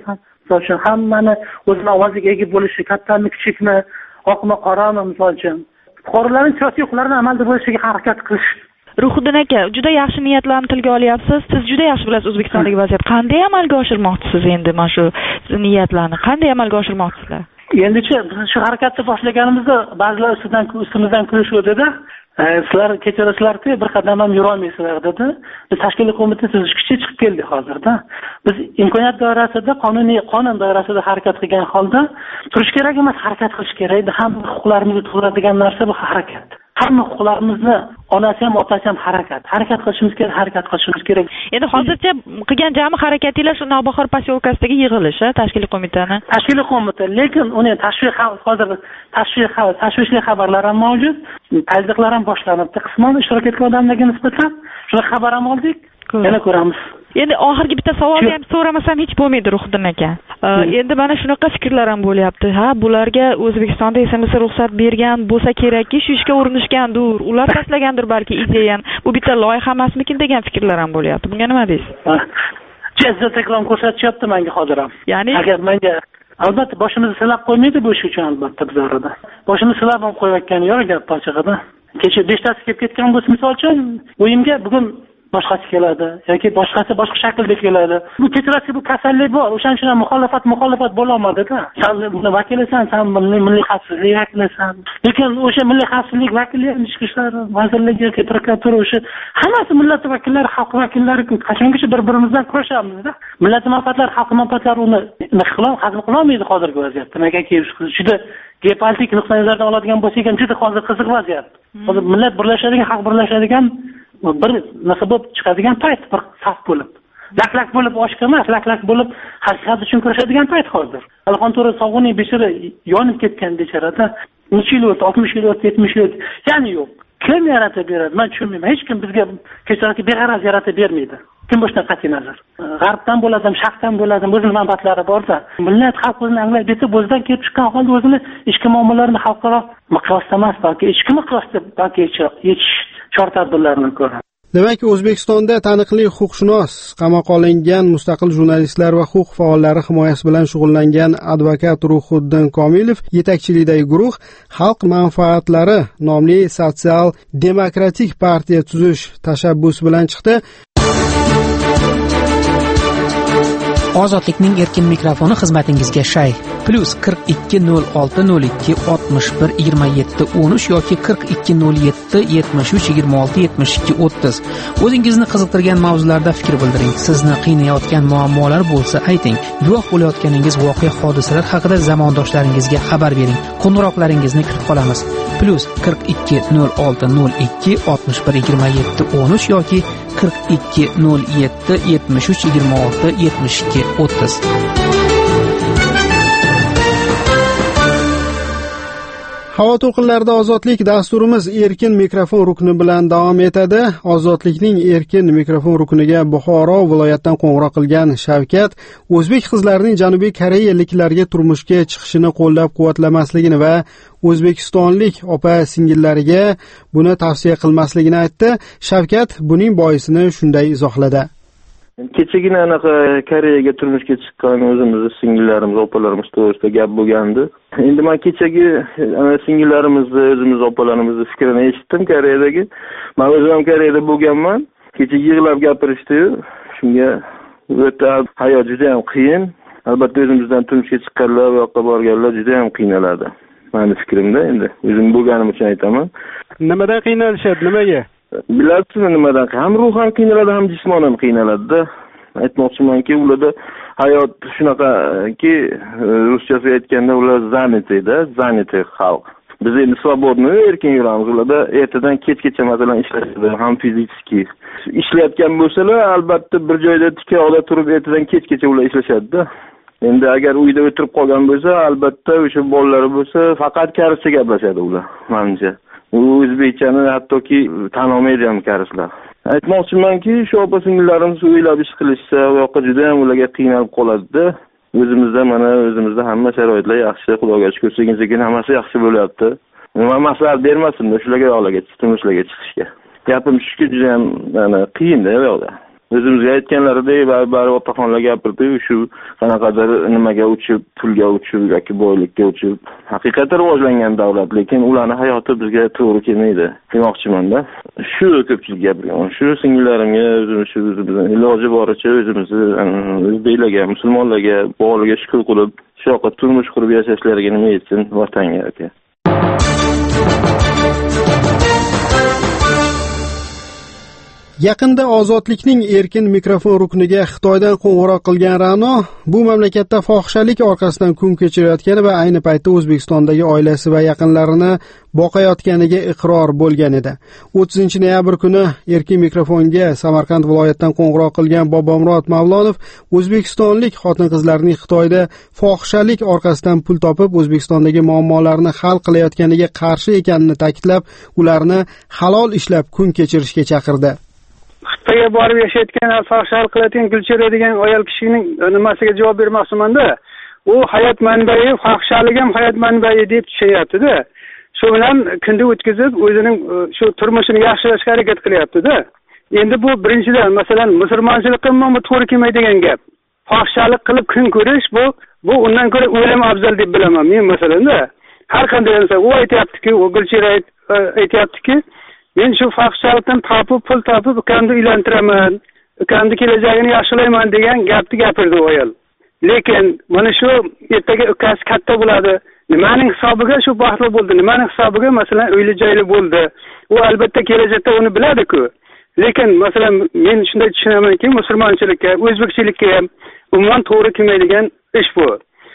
Misol uchun hammani o'zini ovoziga ega bo'lishi, kattami, kichikmi, oqmi, qorami misol uchun. Fuqarolarning siyosiy huquqlarini amalda bo'lishiga harakat qilish. Ruhiddin aka, juda yaxshi niyatlarni tilga olyapsiz. Siz juda yaxshi bilasiz O'zbekistondagi vaziyat. Qanday amalga oshirmoqchisiz endi mana shu niyatlarni? Qanday amalga oshirmoqchisizlar? Endichi biz shu harakatni boshlaganimizda ba'zilar ustidan ustimizdan kulishuvdi-da. Sizlar kechirasizlar-ku, bir qadam ham yura olmaysizlar dedi. Biz tashkiliy qo'mita tuzishga chiqib keldik hozirda. Biz imkoniyat doirasida, qonuniy qonun doirasida harakat qilgan holda turish kerak emas, harakat qilish kerak edi. Hamma huquqlarimizni to'g'riladigan narsa bu harakat. Hamma huquqlarimizni onasi ham otasi ham harakat. Harakat qilishimiz kerak, harakat qilishimiz kerak. Endi hozircha qilgan jami harakatinglar shu Navbahor posyolkasidagi yig'ilish, tashkiliy qo'mitani. Tashkiliy qo'mita, lekin uni tashviq hozir tashviq tashvishli xabarlar ham mavjud. Tazdiqlar ham boshlanibdi. Qisman ishtirok etgan odamlarga nisbatan shuni xabar ham oldik. Yana ko'ramiz. Endi oxirgi bitta savolni ham so'ramasam hech bo'lmaydi Ruhiddin aka. Endi mana shunaqa fikrlar ham bo'lyapti. Ha, bularga O'zbekistonda S M S ruxsat bergan bo'lsa kerakki, shu ishga urinishgandir. Ular tashlagandir balki ideyani. Bu bitta loyiha emasmikin degan fikrlar ham bo'lyapti. Bunga nima deysiz? Jazza taklon ko'rsatishyapti menga hozir ham. Ya'ni agar menga albatta boshimizni silab qo'ymaydi bu ish uchun albatta biz orada. Boshimizni silab ham qo'yayotgani yo'q gap ochig'ida. Kecha beshtasi kelib ketgan bo'lsa misol uchun o'yimga bugun boshqasi keladi yoki boshqasi boshqa shaklda keladi. Bu kechirasiz bu kasallik bor. O'shaning uchun muxolifat muxolifat bo'la olmadi-da. Sen vakilisan, sen milliy xavfsizlik vakilisan. Lekin o'sha milliy xavfsizlik vakili, ichki ishlar vazirligi yoki prokuratura o'sha hammasi millat vakillari, xalq vakillari qachongacha bir-birimizdan kurashamiz-da. Millat manfaatlari, xalq manfaatlari uni ixtilom hazm qila olmaydi hozirgi vaziyatda. Negaki juda geopolitik nuqtai nazardan oladigan bo'lsak ham juda hozir qiziq vaziyat. Hozir millat birlashadigan, xalq birlashadigan bir narsa bo'lib chiqadigan payt, bir saf bo'lib. Lak-lak bo'lib oshqa emas, lak-lak bo'lib haqiqat uchun kurashadigan payt hozir. Alxon To'ra Sog'uniy bechara yonib ketgan becharada necha yil o'tdi, oltmish yil o'tdi, yetmish yil o'tdi. Ya'ni yo'q. Kim yaratib beradi? Men tushunmayman. Hech kim bizga kechiraki beg'araz yaratib bermaydi. Kim boshdan qat'iy nazar. G'arbdan bo'ladimi, sharqdan bo'ladimi, o'zining manfaatlari bor-da. Millat xalq o'zini anglaydi desa, o'zidan kelib chiqqan holda o'zini ichki muammolarini xalqaro miqyosda emas, balki ichki miqyosda balki yechish chora-tadbirlarini ko'radi. Demak, O'zbekistonda taniqli huquqshunos, qamoqqa olingan mustaqil jurnalistlar va huquq faollari himoyasi bilan shug'ullangan advokat Ruhiddin Komilov yetakchiligidagi guruh Xalq manfaatlari nomli sotsial demokratik partiya tuzish tashabbusi bilan chiqdi. Ozodlikning erkin mikrofoni xizmatingizga shay. Plus qirq ikki nol olti nol ikki oltmish bir yigirma yetti o'n uch yoki qirq ikki nol yetti yetmish uch yigirma olti yetmish ikki o'ttiz. O'zingizni qiziqtirgan mavzularda fikr bildiring. Sizni qiynayotgan muammolar bo'lsa ayting. Guvoh bo'layotganingiz voqea hodisalar haqida zamondoshlaringizga xabar bering. Qo'ng'iroqlaringizni kutib qolamiz. Plus qirq ikki nol olti nol ikki oltmish bir yigirma yetti o'n uch yoki qirq ikki nol yetti yetmish uch yigirma olti yetmish ikki o'ttiz. Havo to'lqinlarida ozodlik dasturimiz erkin mikrofon rukni bilan davom etadi. Ozodlikning erkin mikrofon rukniga Buxoro viloyatidan qo'ng'iroq qilgan Shavkat o'zbek qizlarining Janubiy koreyaliklarga turmushga chiqishini qo'llab-quvvatlamasligini va o'zbekistonlik opa-singillariga buni tavsiya qilmasligini aytdi. Shavkat buning boisini shunday izohladi. Kechagina anaqa Koreyaga turmushga chiqqan o'zimizni singillarimiz, opalarimiz to'g'risida gap bo'lgandi. Endi men kechagi ana singillarimizni, o'zimiz opalarimizni fikrini eshitdim Koreyadagi. Men o'zim ham Koreyada bo'lganman. Kecha yig'lab gapirishdi-yu. Shunga o'ta hayot juda ham qiyin. Albatta o'zimizdan turmushga chiqqanlar va yoqqa borganlar juda ham qiynaladi. Meni fikrimda endi o'zim bo'lganim uchun aytaman. Nimadan qiynalishadi, nimaga? Bilasizmi nimadan? Ham ruhan qiynaladi, ham jismonan qiynaladi-da. Aytmoqchimanki, ularda hayot shunaqaki, ruschasiga aytganda ular zanitida, zanitay xalq. Biz endi svobodni erkin yuramiz. Ularda ertadan kechgacha masalan ishlashadi, ham fiziki. Ishlayotgan bo'lsalar, albatta bir joyda tikoqda turib ertadan kechgacha ular ishlashadi-da. Endi agar uyda o'tirib qolgan bo'lsa, albatta o'sha bolalari bo'lsa, faqat karischa gaplashadi ular, menimcha. U o'zbekchani hattoki tan olmaydi ham karislar. Aytmoqchimanki, shu opa-singillarimiz o'ylab ish qilishsa, u yoqqa juda ham ularga qiynalib qoladi-da. O'zimizda mana o'zimizda hamma sharoitlar yaxshi, Xudoga shukr, sekin-sekin hammasi yaxshi bo'lyapti. Men maslahat bermasimda shularga yo'qlarga, turmushlarga chiqishga. Gapim shuki juda ham mana qiyin-da u yoqda. o'zimizga aytganlaridek bari otaxonlar gapirdi, shu qanaqadir nimaga uchib, pulga uchib yoki boylikka uchib, haqiqatan rivojlangan davlat, lekin ularning hayoti bizga to'g'ri kelmaydi demoqchiman-da. Shu ko'pchilik gapirgan. Shu singillarimga o'zimiz shu iloji boricha o'zimizni o'zbeklarga, musulmonlarga, boriga shukr qilib, shu yoqda turmush qurib yashashlariga nima yetsin vatanga aka. Yaqinda Ozodlikning erkin mikrofon rukniga Xitoydan qo'ng'iroq qilgan Ra'no bu mamlakatda fohishalik orqasidan kun kechirayotgani va ayni paytda O'zbekistondagi oilasi va yaqinlarini boqayotganiga iqror bo'lgan edi. o'ttizinchi noyabr kuni erkin mikrofonga Samarqand viloyatidan qo'ng'iroq qilgan Bobomurod Mavlonov o'zbekistonlik xotin-qizlarning Xitoyda fohishalik orqasidan pul topib O'zbekistondagi muammolarni hal qilayotganiga qarshi ekanini ta'kidlab, ularni halol ishlab kun kechirishga chaqirdi. Xitoyga borib yashayotgan, fohishalik qilayotgan Gulchehra degan ayol kishining nimasiga javob bermoqchiman-da. U hayot manbai, fohishalik ham hayot manbai deb tushunyapti-da. Shu bilan kunda o'tkazib, o'zining shu turmushini yaxshilashga harakat qilyapti-da. Endi bu birinchidan, masalan, musulmonchilikqa ham to'g'ri kelmaydigan gap. Fohishalik qilib kun ko'rish bu bu undan ko'ra o'lim afzal deb bilaman men masalanda. Har qanday bo'lsa, u aytayapti-ki, u Gulchehra aytayapti-ki, men shu fohishalikdan topib, pul topib, ukamni uylantiraman, ukamni kelajagini yaxshilayman degan gapni gapirdi u ayol. Lekin mana shu ertaga ukasi katta bo'ladi. Nimaning hisobiga shu baxtli bo'ldi? Nimaning hisobiga masalan uyli joyli bo'ldi? U albatta kelajakda uni biladi-ku. Lekin masalan men shunday tushunamanki, musulmonchilikka, o'zbekchilikka ham umuman to'g'ri kelmaydigan ish bu.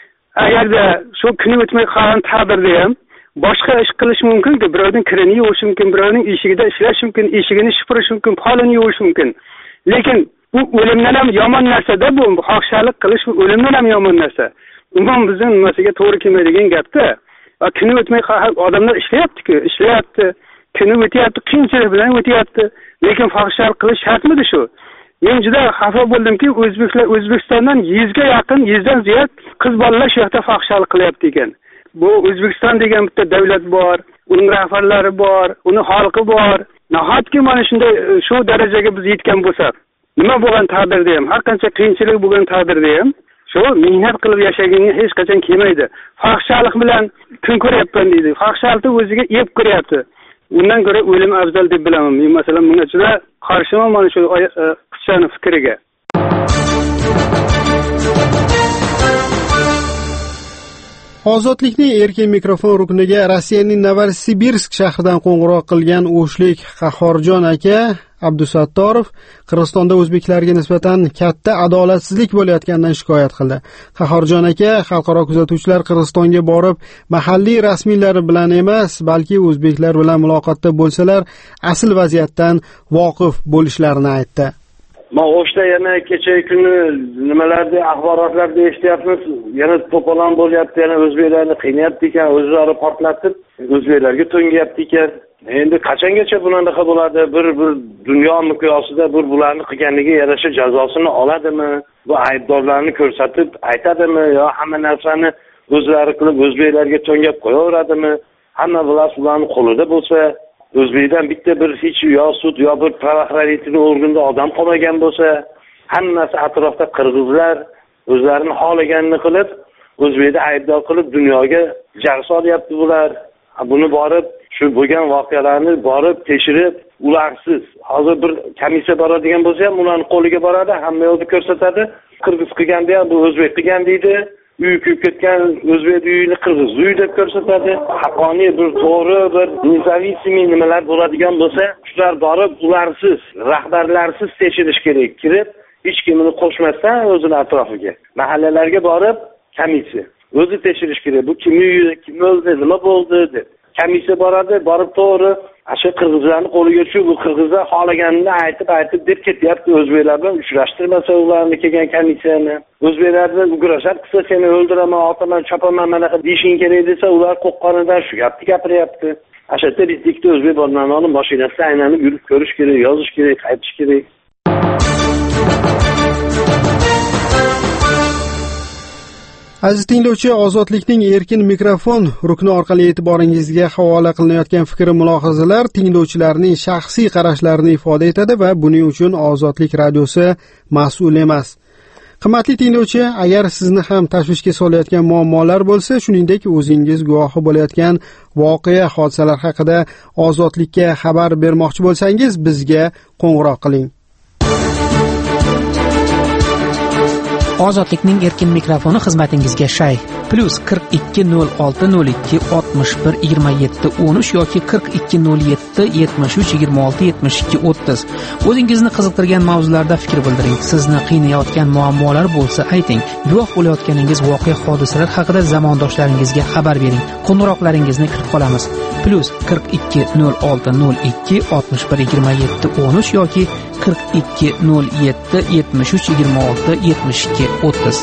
Agarda shu kuni o'tmay qolgan taqdirda ham boshqa ish qilish mumkin-ku, birovning kirini yuvish mumkin, birovning eshigida ishlash mumkin, eshigini shipirish mumkin, polini yuvish mumkin. Lekin bu o'limdan ham yomon narsa-da bu, fohishalik qilish o'limdan ham yomon narsa. Umuman bizning nimasiga to'g'ri kelmaydigan gapda. Kuni o'tmay odamlar ishlayapti-ku, ishlayapti, kuni o'tyapti, qiyinchilik bilan o'tyapti. Lekin fohishalik qilish shartmidi shu? Men juda xafa bo'ldimki, o'zbeklar O'zbekistondan yuz ga yaqin, yuz dan ziyod qiz bolalar shu yerda fohishalik qilyapti ekan. Bu O'zbekiston degan bitta davlat bor, uning rahbarlari bor, uning xalqi bor. Nahotki mana shunday shu darajaga biz yetgan bo'lsak, nima bo'lgan taqdirda ham, har qancha qiyinchilik bo'lgan taqdirda ham, shu mehnat qilib yashaganga hech qachon kelmaydi. Fohishalik bilan kun ko'ryapman deydi. Fohishalikni o'ziga yeb ko'ryapti. Undan ko'ra o'lim afzal deb bilaman. Men masalan bunga juda qarshiman mana shu qizchaning fikriga. Ozodlikning erkin mikrofon rukniga Rossiyaning Novosibirsk shahridan qo'ng'iroq qilgan o'shlik Qahhorjon aka Abdusattorov Qirg'izistonda o'zbeklarga nisbatan katta adolatsizlik bo'layotganidan shikoyat qildi. Qahhorjon aka xalqaro kuzatuvchilar Qirg'izistonga borib, mahalliy rasmiylar bilan emas, balki o'zbeklar bilan muloqotda bo'lsalar, asl vaziyatdan voqif bo'lishlarini aytdi. Men o'shda yana kecha kuni nimalarda axborotlarda eshityapmiz, yana to'polon bo'lyapti, yana o'zbeklarni qiynayapti ekan, o'zlari portlatib, o'zbeklarga to'ngayapti ekan. Endi qachongacha bunaqa bo'ladi? Bir bir dunyo miqyosida bir bularni qilganiga yarasha jazosini oladimi? Bu aybdorlarni ko'rsatib aytadimi yo hamma narsani o'zlari qilib o'zbeklarga to'ngab qo'yaveradimi? Hamma bularning qo'lida bo'lsa, o'zbekdan bitta bir hech yo sud yo bir pravoslavительный organda odam qolmagan bo'lsa, hammasi atrofda qirg'izlar o'zlarini xohlaganini qilib, o'zbekni aybdor qilib dunyoga jar solyapti bular. Buni borib shu bo'lgan voqealarni borib tekshirib, ularsiz hozir bir komissiya boradigan bo'lsa ham ularning qo'liga boradi, hamma yo'lni ko'rsatadi. Qirg'iz qilganda ham bu o'zbek qilgan deydi. Uy kuyib ketgan o'zbek uyini qirg'iz uy deb ko'rsatadi. Haqqoniy bir to'g'ri bir nezavisimiy nimalar bo'ladigan bo'lsa, shular borib ularsiz, rahbarlarsiz tekshirish kerak. Kirib, hech kimni qo'shmasdan o'zining atrofiga, mahallalarga borib komissiya o'zi tekshirish kerak. Bu kim uyi, kim o'ldi, nima bo'ldi deb. Komissiya boradi, borib to'g'ri Asha qirg'izlarning qo'liga tushib, bu qirg'izlar xohlaganini aytib aytib deb ketyapti. O'zbeklar bilan uchrashtirmasa ularni kelgan komissiyani. O'zbeklar bilan ugrashab qilsa seni o'ldiraman, otaman, chopaman, mana qilib deyishing kerak desa, ular qo'qqanidan shu gapni gapiryapti. Asha teriklikda o'zbek bolalarning mashinasida aylanib yurib ko'rish kerak, yozish kerak, qaytish kerak. Aziz tinglovchi, Ozodlikning erkin mikrofon rukni orqali e'tiboringizga havola qilinayotgan fikr mulohazalar tinglovchilarning shaxsiy qarashlarini ifoda etadi va buning uchun Ozodlik radiosi mas'ul emas. Qimmatli tinglovchi, agar sizni ham tashvishga solayotgan muammolar bo'lsa, shuningdek o'zingiz guvohi bo'layotgan voqea hodisalar haqida Ozodlikka xabar bermoqchi bo'lsangiz, bizga qo'ng'iroq qiling. Ozodlikning erkin mikrofoni xizmatingizga shay plus qirq ikki nol olti nol ikki oltmish bir yigirma yetti o'n uch yoki qirq ikki nol yetti yetmish uch yigirma olti yetmish ikki o'ttiz. O'zingizni qiziqtirgan mavzularda fikr bildiring. Sizni qiynayotgan muammolar bo'lsa ayting. Guvoh bo'layotganingiz voqea hodisalar haqida zamondoshlaringizga xabar bering. Qo'ng'iroqlaringizni kutib qolamiz. Plus qirq ikki nol olti nol ikki oltmish bir yigirma yetti o'n uch yoki qirq ikki nol yetti yetmish uch yigirma olti yetmish ikki o'ttiz.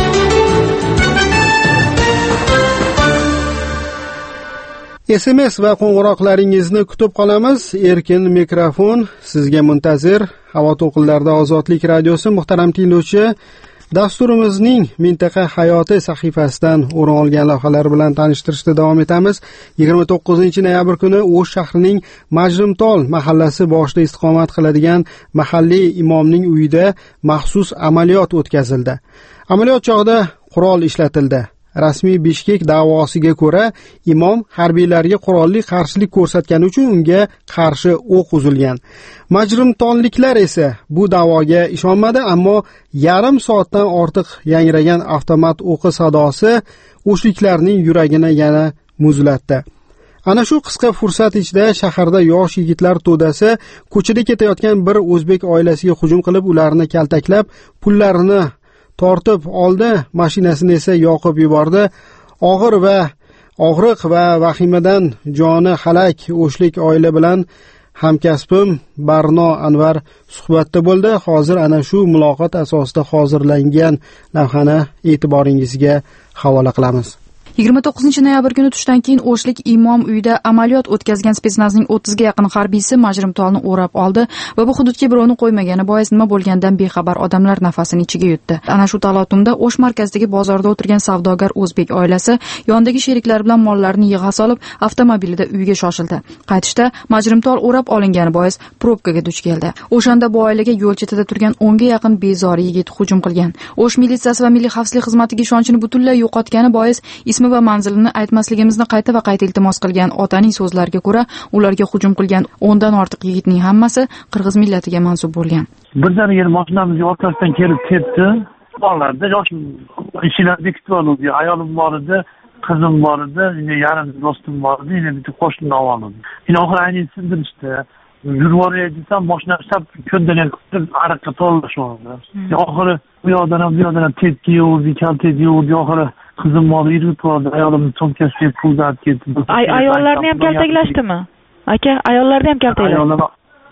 S M S va qo'ng'iroqlaringizni kutib qolamiz. Erkin mikrofon sizga muntazir. Havo to'lqinlarida Ozodlik radiosi. Muhtaram tinglovchi, dasturimizning Mintaqa hayoti sahifasidan o'rin olgan lavhalar bilan tanishtirishda davom etamiz. yigirma to'qqizinchi noyabr kuni O'sh shahrining Majrimtol mahallasi boshida istiqomat qiladigan mahalliy imomning uyida maxsus amaliyot o'tkazildi. Amaliyot chog'ida qurol ishlatildi. Rasmiy Bishkek da'vosiga ko'ra, imom harbiylarga qurolli qarshilik ko'rsatgani uchun unga qarshi o'q uzilgan. Majrimtonliklar esa bu da'voga ishonmadi, ammo yarim soatdan ortiq yangragan avtomat o'qi sadosi o'shliklarning yuragini yana muzlatdi. Ana shu qisqa fursat ichida shaharda yosh yigitlar to'dasi ko'chada ketayotgan bir o'zbek oilasiga hujum qilib, ularni kaltaklab, pullarini tortib oldi, mashinasini esa yoqib yubordi. Og'ir va og'riq va vahimadan joni halak o'shlik oila bilan hamkasbim Barno Anvar suhbatda bo'ldi. Hozir ana shu muloqot asosida hozirlangan lavhani e'tiboringizga havola qilamiz. yigirma to'qqizinchi noyabr kuni tushdan keyin O'shlik imom uyida amaliyot o'tkazgan spetsnazning o'ttizga yaqin harbiysi Majrimtolni o'rab oldi va bu hududga birovni qo'ymagani bois nima bo'lganidan bexabar odamlar nafasini ichiga yutdi. Ana shu talotumda O'sh markazidagi bozorda o'tirgan savdogar o'zbek oilasi yondagi sheriklari bilan mollarini yig'a solib, avtomobilida uyga shoshildi. Qaytishda Majrimtol o'rab olingani bois probkaga duch keldi. O'shanda bu oilaga yo'l chetida turgan o'nga yaqin bezori yigit hujum qilgan. O'sh militsiyasi va milliy xavfsizlik xizmatiga ishonchini butunlay yo'qotgani bois ismi va manzilini aytmasligimizni qayta va qayta iltimos qilgan otaning so'zlariga ko'ra, ularga hujum qilgan o'ndan ortiq yigitning hammasi qirg'iz millatiga mansub bo'lgan. Birdan yer mashinamizga orqasidan kelib ketdi. Bolalarda yosh ishlarni kutib oldi. Ayolim bor edi, qizim bor edi, yarim do'stim bor edi, yana bitta qo'shnim oldim. Ina oxiri ayni sindirishdi. Yurvoraydisan mashinani sab ko'ndalar qilib ariqqa to'lashdi. Oxiri bu yoqdan ham bu yoqdan ham tepki yurdi, kaltaydi yurdi, oxiri qizim bor edi, qo'ydi, ayolimni tomkasiga pul uzatib ketdi. Ayollarni ham kaltaklashdimi? Aka, ayollarni ham kaltaklashdi.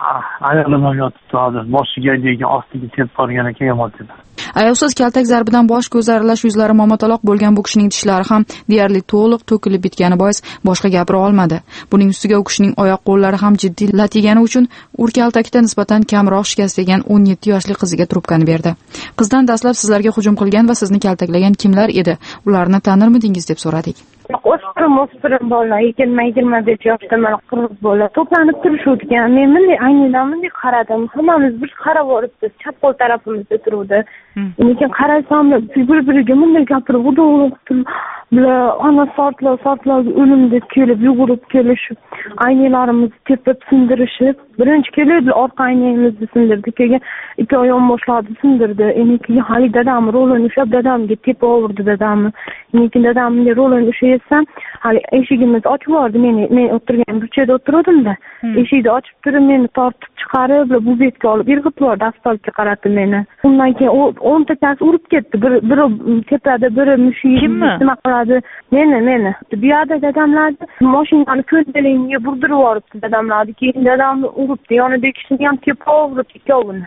Ayolim ham yotibdi hozir. Boshiga degan ostiga tepib qolgan ekan yomotdi. Ayovsiz kaltak zarbidan bosh ko'z aralash yuzlari momataloq bo'lgan bu kishining tishlari ham deyarli to'liq to'kilib bitgani bois boshqa gapira olmadi. Buning ustiga u kishining oyoq qo'llari ham jiddiy lat yegani uchun urkaltakda nisbatan kamroq shikast yegan o'n yetti yoshli qiziga trubkani berdi. Qizdan dastlab sizlarga hujum qilgan va sizni kaltaklagan kimlar edi? Ularni tanirmidingiz deb so'radik. O'spirim, o'spirim bolalar, yigirma yigirma besh yoshda mana qirq bolalar to'planib turishgan. Men bunday aynidan bunday qaradim. Hammamiz bir qarab o'ribmiz, chap qo'l tarafimizda turuvdi. Lekin qarasam, bir-biriga bunday gapirib, udoqib bular ana sortlar, sortlar o'lim deb kelib, yugurib kelishib, aynalarimizni tepib sindirishib, birinchi kelib orqa aynamizni sindirdi, keyin ikki oyoq boshladi sindirdi. Endi keyin hali dadam rolini ushlab dadamga tepib o'rdi dadamni. Lekin dadamning rolini ushlab hali eshigimiz ochib yubordi. Men men o'tirgan burchakda o'tirdim-da. Eshikni ochib turib meni tortib chiqarib, bu betga olib irg'ib yubordi, asfaltga qaratdi meni. Undan keyin o'ntachasi urib ketdi. Bir biri tepada, biri mushuk nima qiladi? Meni, meni. Bu yerda dadamlarni mashinani ko'ndaligimga burdirib yuboribdi dadamlarni. Keyin dadamni uribdi, yonida ikkisini ham tepib uribdi ikkovini.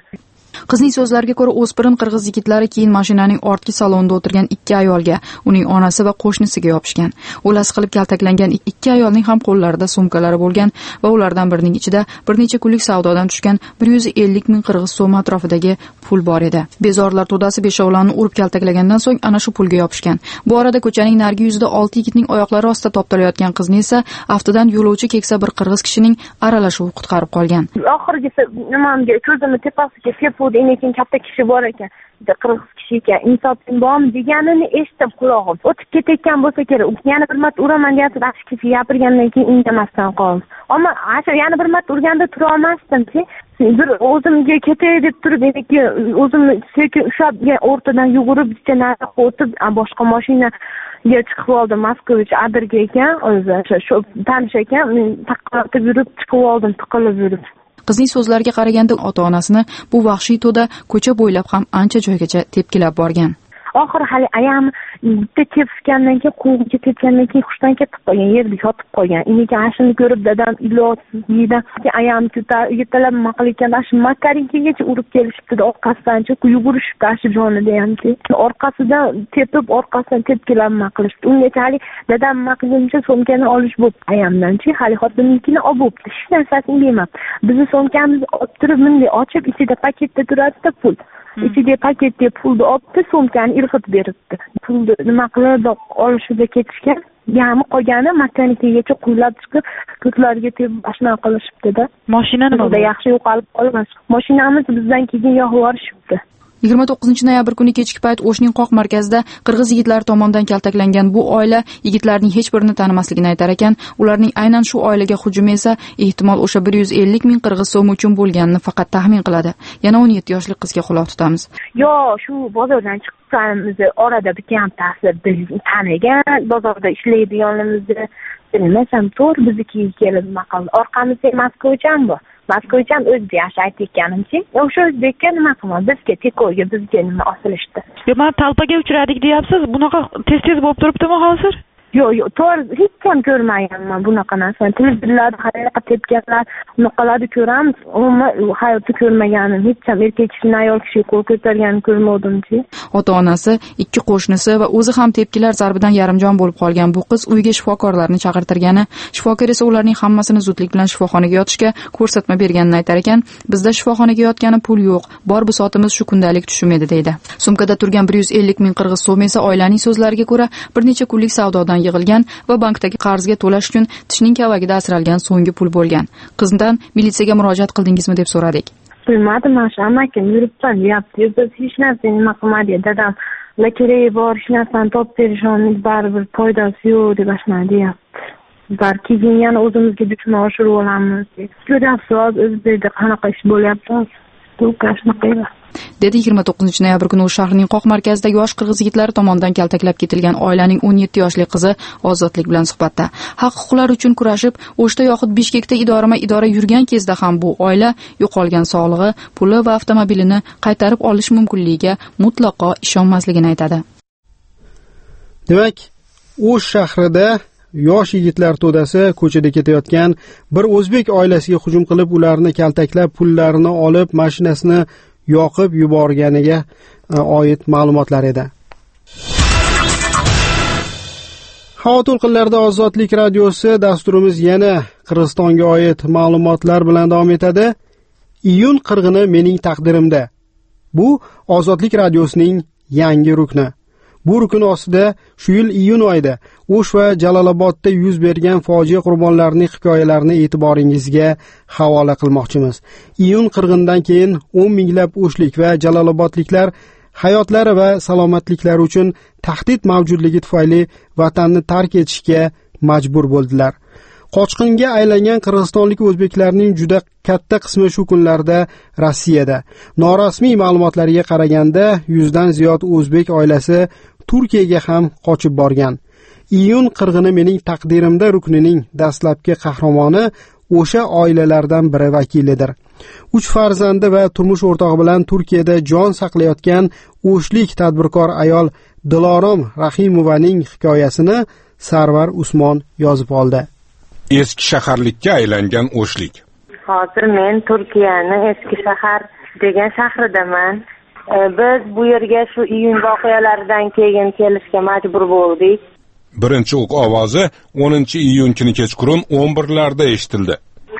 Qizning so'zlariga ko'ra, o'spirin qirg'iz yigitlari keyin mashinaning ortki salonida o'tirgan ikki ayolga, uning onasi va qo'shnisiga yopishgan. O'las qilib kaltaklangan ikki ayolning ham qo'llarida sumkalari bo'lgan va ulardan birining ichida bir necha kunlik savdodan tushgan bir yuz ellik ming qirg'iz so'm atrofidagi pul bor edi. Bezorlar to'dasi beshovlonni urib kaltaklagandan so'ng ana shu pulga yopishgan. Bu orada ko'chaning narigi yuzida olti yigitning oyoqlari ostida toptalayotgan qizni esa aftidan yo'lovchi keksa bir qirg'iz kishining aralashuvi qutqarib qolgan. Oxirgisi nimamga ko'zimni tepasiga tepuvdi, ekan katta kishi bor ekan, qirg'iz kishi ekan, insofing bormi deganini eshitib qulog'im o'tib ketayotgan bo'lsa kerak. Yana bir marta uraman deb ashi kishi gapirgandan keyin indamasdan qoldim. Ammo asha yana bir marta urganda tura olmasdim-chi. Bir o'zimga ketay deb turib, endi o'zimni sekin ushlab o'rtadan yugurib, bitta narsa o'tib boshqa mashinaga chiqib oldim. Moskvich Adirga ekan, o'zi shu tanish ekan, men taqqilatib yurib chiqib oldim, tiqilib yurib. Qizning so'zlariga qaraganda ota-onasini bu vahshiy to'da ko'cha bo'ylab ham ancha joygacha tepkilab borgan. Oxiri hali ayam bitta tepishgandan keyin qo'liga tepgandan keyin hushdan ketib qolgan, yerda yotib qolgan. Endi ashuni ko'rib dadam ilojsiz yidan ayam yetalab nima qilayotganda shu makarinkigacha urib kelishibdi, orqasidan yugurishibdi ashi jonida hamki. Orqasidan tepib, orqasidan tepkilab nima qilishdi. Ungacha hali dadam nima qilguncha so'mkani olish bo'pti ayamdan-chi, hali xotinnikini olib bo'pti. Hech narsasini demabdi. Bizni so'mkamizni olib turib, bunday ochib, ichida paketda turadi-da pul. Ichida paketda pulni olibdi, so'mkani irg'itib beribdi. Pulni nima qilib olishga ketishgan, yami qolgani makanikaga qo'ylab chiqib, ko'zlariga tepib ashuna qilishibdi-da. Mashina nima bo'ldi? Yaxshi yo'qolib qolmas. Mashinamiz bizdan keyin yo'q yuborishibdi. yigirma to'qqizinchi noyabr kuni kechki payt O'shning qoq markazida qirg'iz yigitlari tomonidan kaltaklangan bu oila yigitlarning hech birini tanimasligini aytar ekan. Ularning aynan shu oilaga hujumi esa ehtimol o'sha bir yuz ellik ming qirg'iz so'm uchun bo'lganini faqat taxmin qiladi. Yana o'n yetti yoshli qizga quloq tutamiz. Yo, shu bozordan chiqqanimiz orada bittasi bizni tanigan, bozorda ishlaydiganimizni bilmasam, to'r biznikiga kelib maqol. Orqamizda Moskvachan bor. Moskvachan o'zbek yaxshi aytganimchi. O'sha o'zbekka nima qilmoq, bizga tekoga, bizga nima osilishdi. Yo, men talpaga uchradik deyapsiz. Bunaqa tez-tez bo'lib turibdimi hozir? Yo'q, yo'q, to'g'ri hech ham ko'rmaganman bunaqa narsani. Televizorlarda qanaqa tepganlar, bunaqalarni ko'ramiz. Umuman hayotda ko'rmaganim, hech ham erkak kishini ayol kishi qo'l ko'targanini ko'rmadim-chi. Ota-onasi, ikki qo'shnisi va o'zi ham tepkilar zarbidan yarimjon bo'lib qolgan bu qiz uyga shifokorlarni chaqirtirgani, shifokor esa ularning hammasini zudlik bilan shifoxonaga yotishga ko'rsatma berganini aytar ekan. Bizda shifoxonaga yotgani pul yo'q, bor bisotimiz shu kundalik tushum edi deydi. Sumkada turgan bir yuz ellik ming qirg'iz so'm esa oilaning so'zlariga ko'ra bir necha kunlik savdodan yig'ilgan va bankdagi qarzga to'lash uchun tishning kavagida asralgan so'nggi pul bo'lgan. Qizdan militsiyaga murojaat qildingizmi deb so'radik. Bilmadim, mana shu amakim yuribsan deyapti. Biz hech narsa nima qilmadi. Dadam kerak bor hech narsani topib berishimiz baribir foydasi yo'q deb ashuna deyapti. Balki yana o'zimizga dushman oshirib olamiz. Ko'ryapsiz, o'zbekda qanaqa ish bo'lyapti. dedi yigirma to'qqizinchi noyabr kuni O'sh shahrining qoq markazida yosh qirg'iz yigitlari tomonidan kaltaklab ketilgan oilaning o'n yetti yoshli qizi Ozodlik bilan suhbatda. Haq-huquqlar uchun kurashib, O'shda yoxud Bishkekda idorama-idora yurgan kezda ham bu oila yo'qolgan sog'lig'i, puli va avtomobilini qaytarib olish mumkinligiga mutlaqo ishonmasligini aytadi. Demak, O'sh shahrida yosh yigitlar to'dasi ko'chada ketayotgan bir o'zbek oilasiga hujum qilib, ularni kaltaklab, pullarini olib, mashinasini yoqib yuborganiga oid ma'lumotlar edi. Havo to'lqinlarida Ozodlik radiosi dasturimiz yana Qirg'izistonga oid ma'lumotlar bilan davom etadi. Iyun qirg'ini mening taqdirimda. Bu Ozodlik radiosining yangi rukni. Bu rukun ostida shu yil iyun oyida O'sh va Jalolobodda yuz bergan fojia qurbonlarining hikoyalarini e'tiboringizga havola qilmoqchimiz. Iyun qirg'indan keyin o'n minglab o'shlik va jalolobodliklar hayotlari va salomatliklari uchun tahdid mavjudligi tufayli vatanni tark etishga majbur bo'ldilar. Qochqinga aylangan qirg'izistonlik o'zbeklarning juda katta qismi shu kunlarda Rossiyada. Norasmiy ma'lumotlarga qaraganda yuzdan ziyod o'zbek oilasi Turkiyaga ham qochib borgan. Iyun qirg'ini mening taqdirimda ruknining dastlabki qahramoni o'sha oilalardan biri vakilidir. Uch farzandi va turmush o'rtog'i bilan Turkiyada jon saqlayotgan o'shlik tadbirkor ayol Dilorom Rahimovaning hikoyasini Sarvar Usmon yozib oldi. Eski shaharlikka aylangan o'shlik. Hozir men Turkiyani eski shahar degan shahridaman. Biz bu yerga shu iyun voqealaridan keyin kelishga majbur bo'ldik. Birinchi o'q ovozi o'ninchi iyun kuni kechqurun o'n birlarda eshitildi.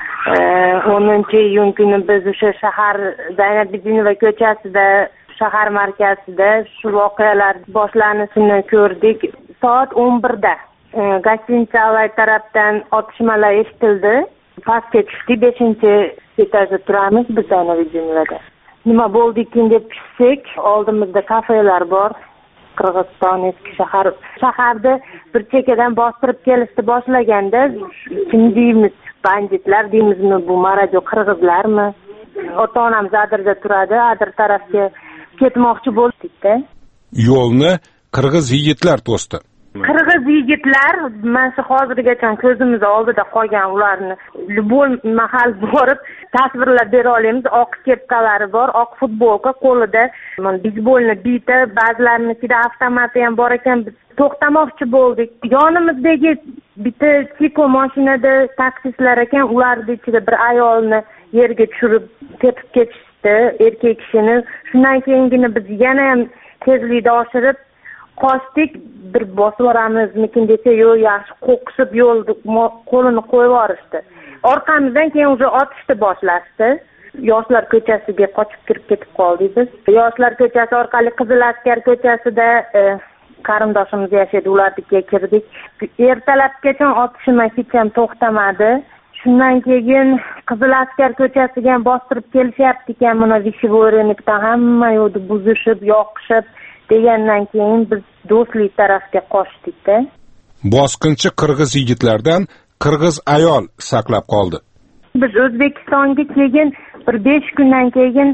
o'ninchi iyun kuni biz o'sha shahar Zaynabidinova ko'chasida, shahar markazida shu voqealar boshlanishini ko'rdik. Soat o'n birda Gostinitsa tarafdan otishmalar eshitildi. Pastga tushdik, beshinchi etajda turamiz biz Zaynabidinovada. Nima bo'ldi-kin deb tushsak, oldimizda kafelar bor. Qirg'iziston eski shahar. Shaharda bir chekkadan bostirib kelishni boshlaganda, kim deymiz, banditlar deymizmi, bu marajo qirg'izlarmi? Ota-onamiz Adirda turadi, Adir tarafga ketmoqchi bo'ldik-da. Yo'lni qirg'iz yigitlar to'sdi. Qirg'iz yigitlar mana shu hozirgacha ko'zimiz oldida qolgan ularni любой mahal borib tasvirlab bera olamiz. Oq kepkalari bor, oq futbolka, qo'lida beyzbolni bita, ba'zilarinikida avtomati ham bor ekan. Biz to'xtamoqchi bo'ldik. Yonimizdagi bitta Tiko mashinada taksistlar ekan, ularning ichida bir ayolni yerga tushirib tepib ketishdi, erkak kishini. Shundan keyingina biz yana ham tezlikni oshirib qochdik. Bir bosib oramizmikin desa, yo'q, yaxshi qo'qishib yo'lni qo'lini qo'yib yuborishdi. Orqamizdan keyin уже otishni boshlashdi. Yoshlar ko'chasiga qochib kirib ketib qoldik biz. Yoshlar ko'chasi orqali Qizil askar ko'chasida qarindoshimiz yashaydi, ularga kirdik. Ertalabgacha otishma hech ham to'xtamadi. Shundan keyin Qizil askar ko'chasiga ham bostirib kelishyapti ekan, mana Vishivoynikdan hamma yo'lni buzishib, yoqishib degandan keyin biz Do'stlik tarafga qochdik-da. Bosqinchi qirg'iz yigitlardan qirg'iz ayol saqlab qoldi. Biz O'zbekistonga keyin bir besh kundan keyin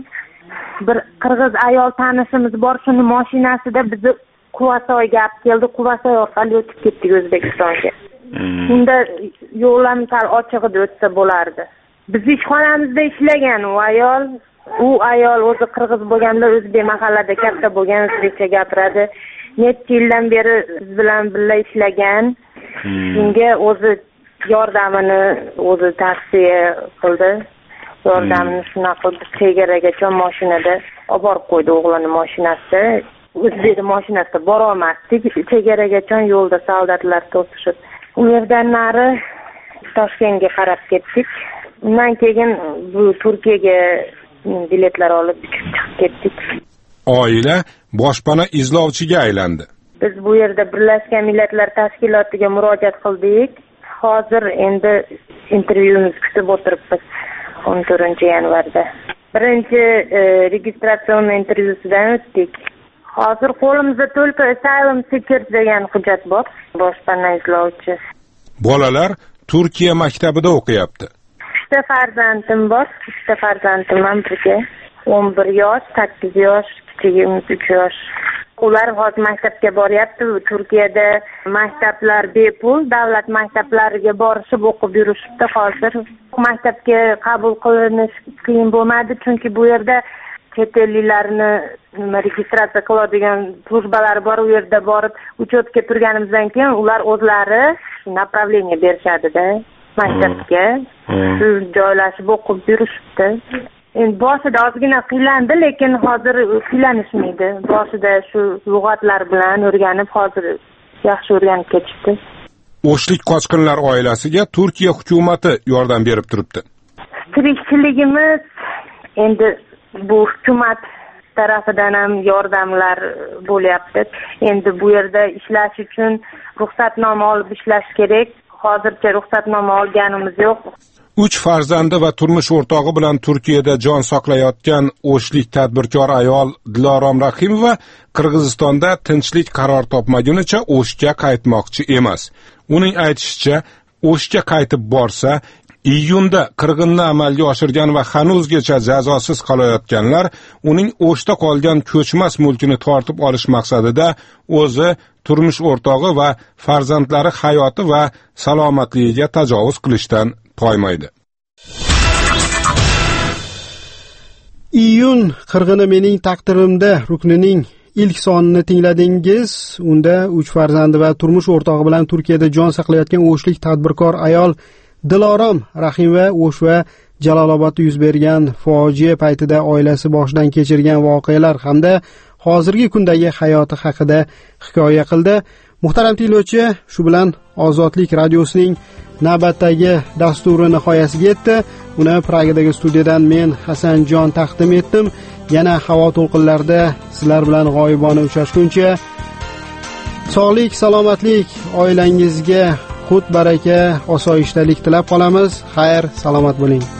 bir qirg'iz ayol tanishimiz bor, shuni mashinasida bizni Quvasoyga olib keldi. Quvasoy orqali o'tib ketdik O'zbekistonga. Unda yo'llar sal ochiqda o'tsa bo'lardi. Biz ishxonamizda ishlagan u ayol, u ayol o'zi qirg'iz bo'lganda o'zbek mahallada katta bo'lgan, o'zbekcha gapiradi. Necha yildan beri biz bilan birga ishlagan. Shunga o'zi yordamini o'zi tavsiya qildi. Yordamini shunaqa qilib chegaragacha mashinada olib borib qo'ydi, o'g'lining mashinasida. O'zbek mashinasida bora olmasdik. Chegaragacha yo'lda soldatlar to'sishib, u yerdan nari Toshkentga qarab ketdik. Undan keyin bu Turkiyaga biletlar olib chiqib ketdik. Oila boshpana izlovchiga aylandi. Biz bu yerda Birlashgan Millatlar Tashkilotiga murojaat qildik. Hozir endi intervyumizni kutib o'tiribmiz o'n to'rtinchi yanvarda. Birinchi e, registratsion intervyusidan o'tdik. Hozir qo'limizda to'lka asylum seekers degan hujjat bor. Boshpana izlovchi. Bolalar Turkiya maktabida o'qiyapti. Uchta farzandim bor, uchta farzandim ham birga. o'n bir yosh, sakkiz yosh, kichigimiz uch yosh. Ular hozir maktabga boryapti. Turkiyada maktablar bepul, davlat maktablariga borishib o'qib yurishibdi hozir. Maktabga qabul qilinish qiyin bo'lmadi, chunki bu yerda chet elliklarni registratsiya qiladigan slujbalar bor. U yerda borib uchetga turganimizdan keyin ular o'zlari направление berishadi-da maktabga. Shu joylashib o'qib yurishibdi. Endi boshida ozgina qiylandi, lekin hozir qiylanishmaydi. Boshida shu lug'atlar bilan o'rganib, hozir yaxshi o'rganib ketishdi. O'shlik qochqinlar oilasiga Turkiya hukumatı yordam berib turibdi. Tirikchiligimiz endi bu hukumat tarafidan ham yordamlar bo'lyapti. Endi bu yerda ishlash uchun ruxsatnoma olib ishlash kerak. Hozircha ruxsatnoma olganimiz yo'q. Uch farzandi va turmush o'rtog'i bilan Turkiyada jon saqlayotgan o'shlik tadbirkor ayol Dilorom Rahimova Qirg'izistonda tinchlik qaror topmagunicha O'shga qaytmoqchi emas. Uning aytishicha, O'shga qaytib borsa, iyunda qirg'inni amalga oshirgan va hanuzgacha jazosiz qolayotganlar uning O'shda qolgan ko'chmas mulkini tortib olish maqsadida o'zi, turmush o'rtog'i va farzandlari hayoti va salomatligiga tajovuz qilishdan toymaydi. Iyun qirg'ini mening taqdirimda ruknining ilk sonini tingladingiz. Unda uch farzandi va turmush o'rtog'i bilan Turkiyada jon saqlayotgan o'shlik tadbirkor ayol Dilorom Rahimova O'sh va Jalolobodda yuz bergan fojia paytida oilasi boshidan kechirgan voqealar hamda hozirgi kundagi hayoti haqida hikoya qildi. Muhtaram tinglovchi, shu bilan Ozodlik radiosining navbatdagi dasturi nihoyasiga yetdi. Uni Pragadagi studiyadan men Hasanjon taqdim etdim. Yana havo to'lqinlarida sizlar bilan g'oyibona uchrashguncha sog'lik, salomatlik, oilangizga qut baraka, osoyishtalik tilab qolamiz. Xayr, salomat bo'ling.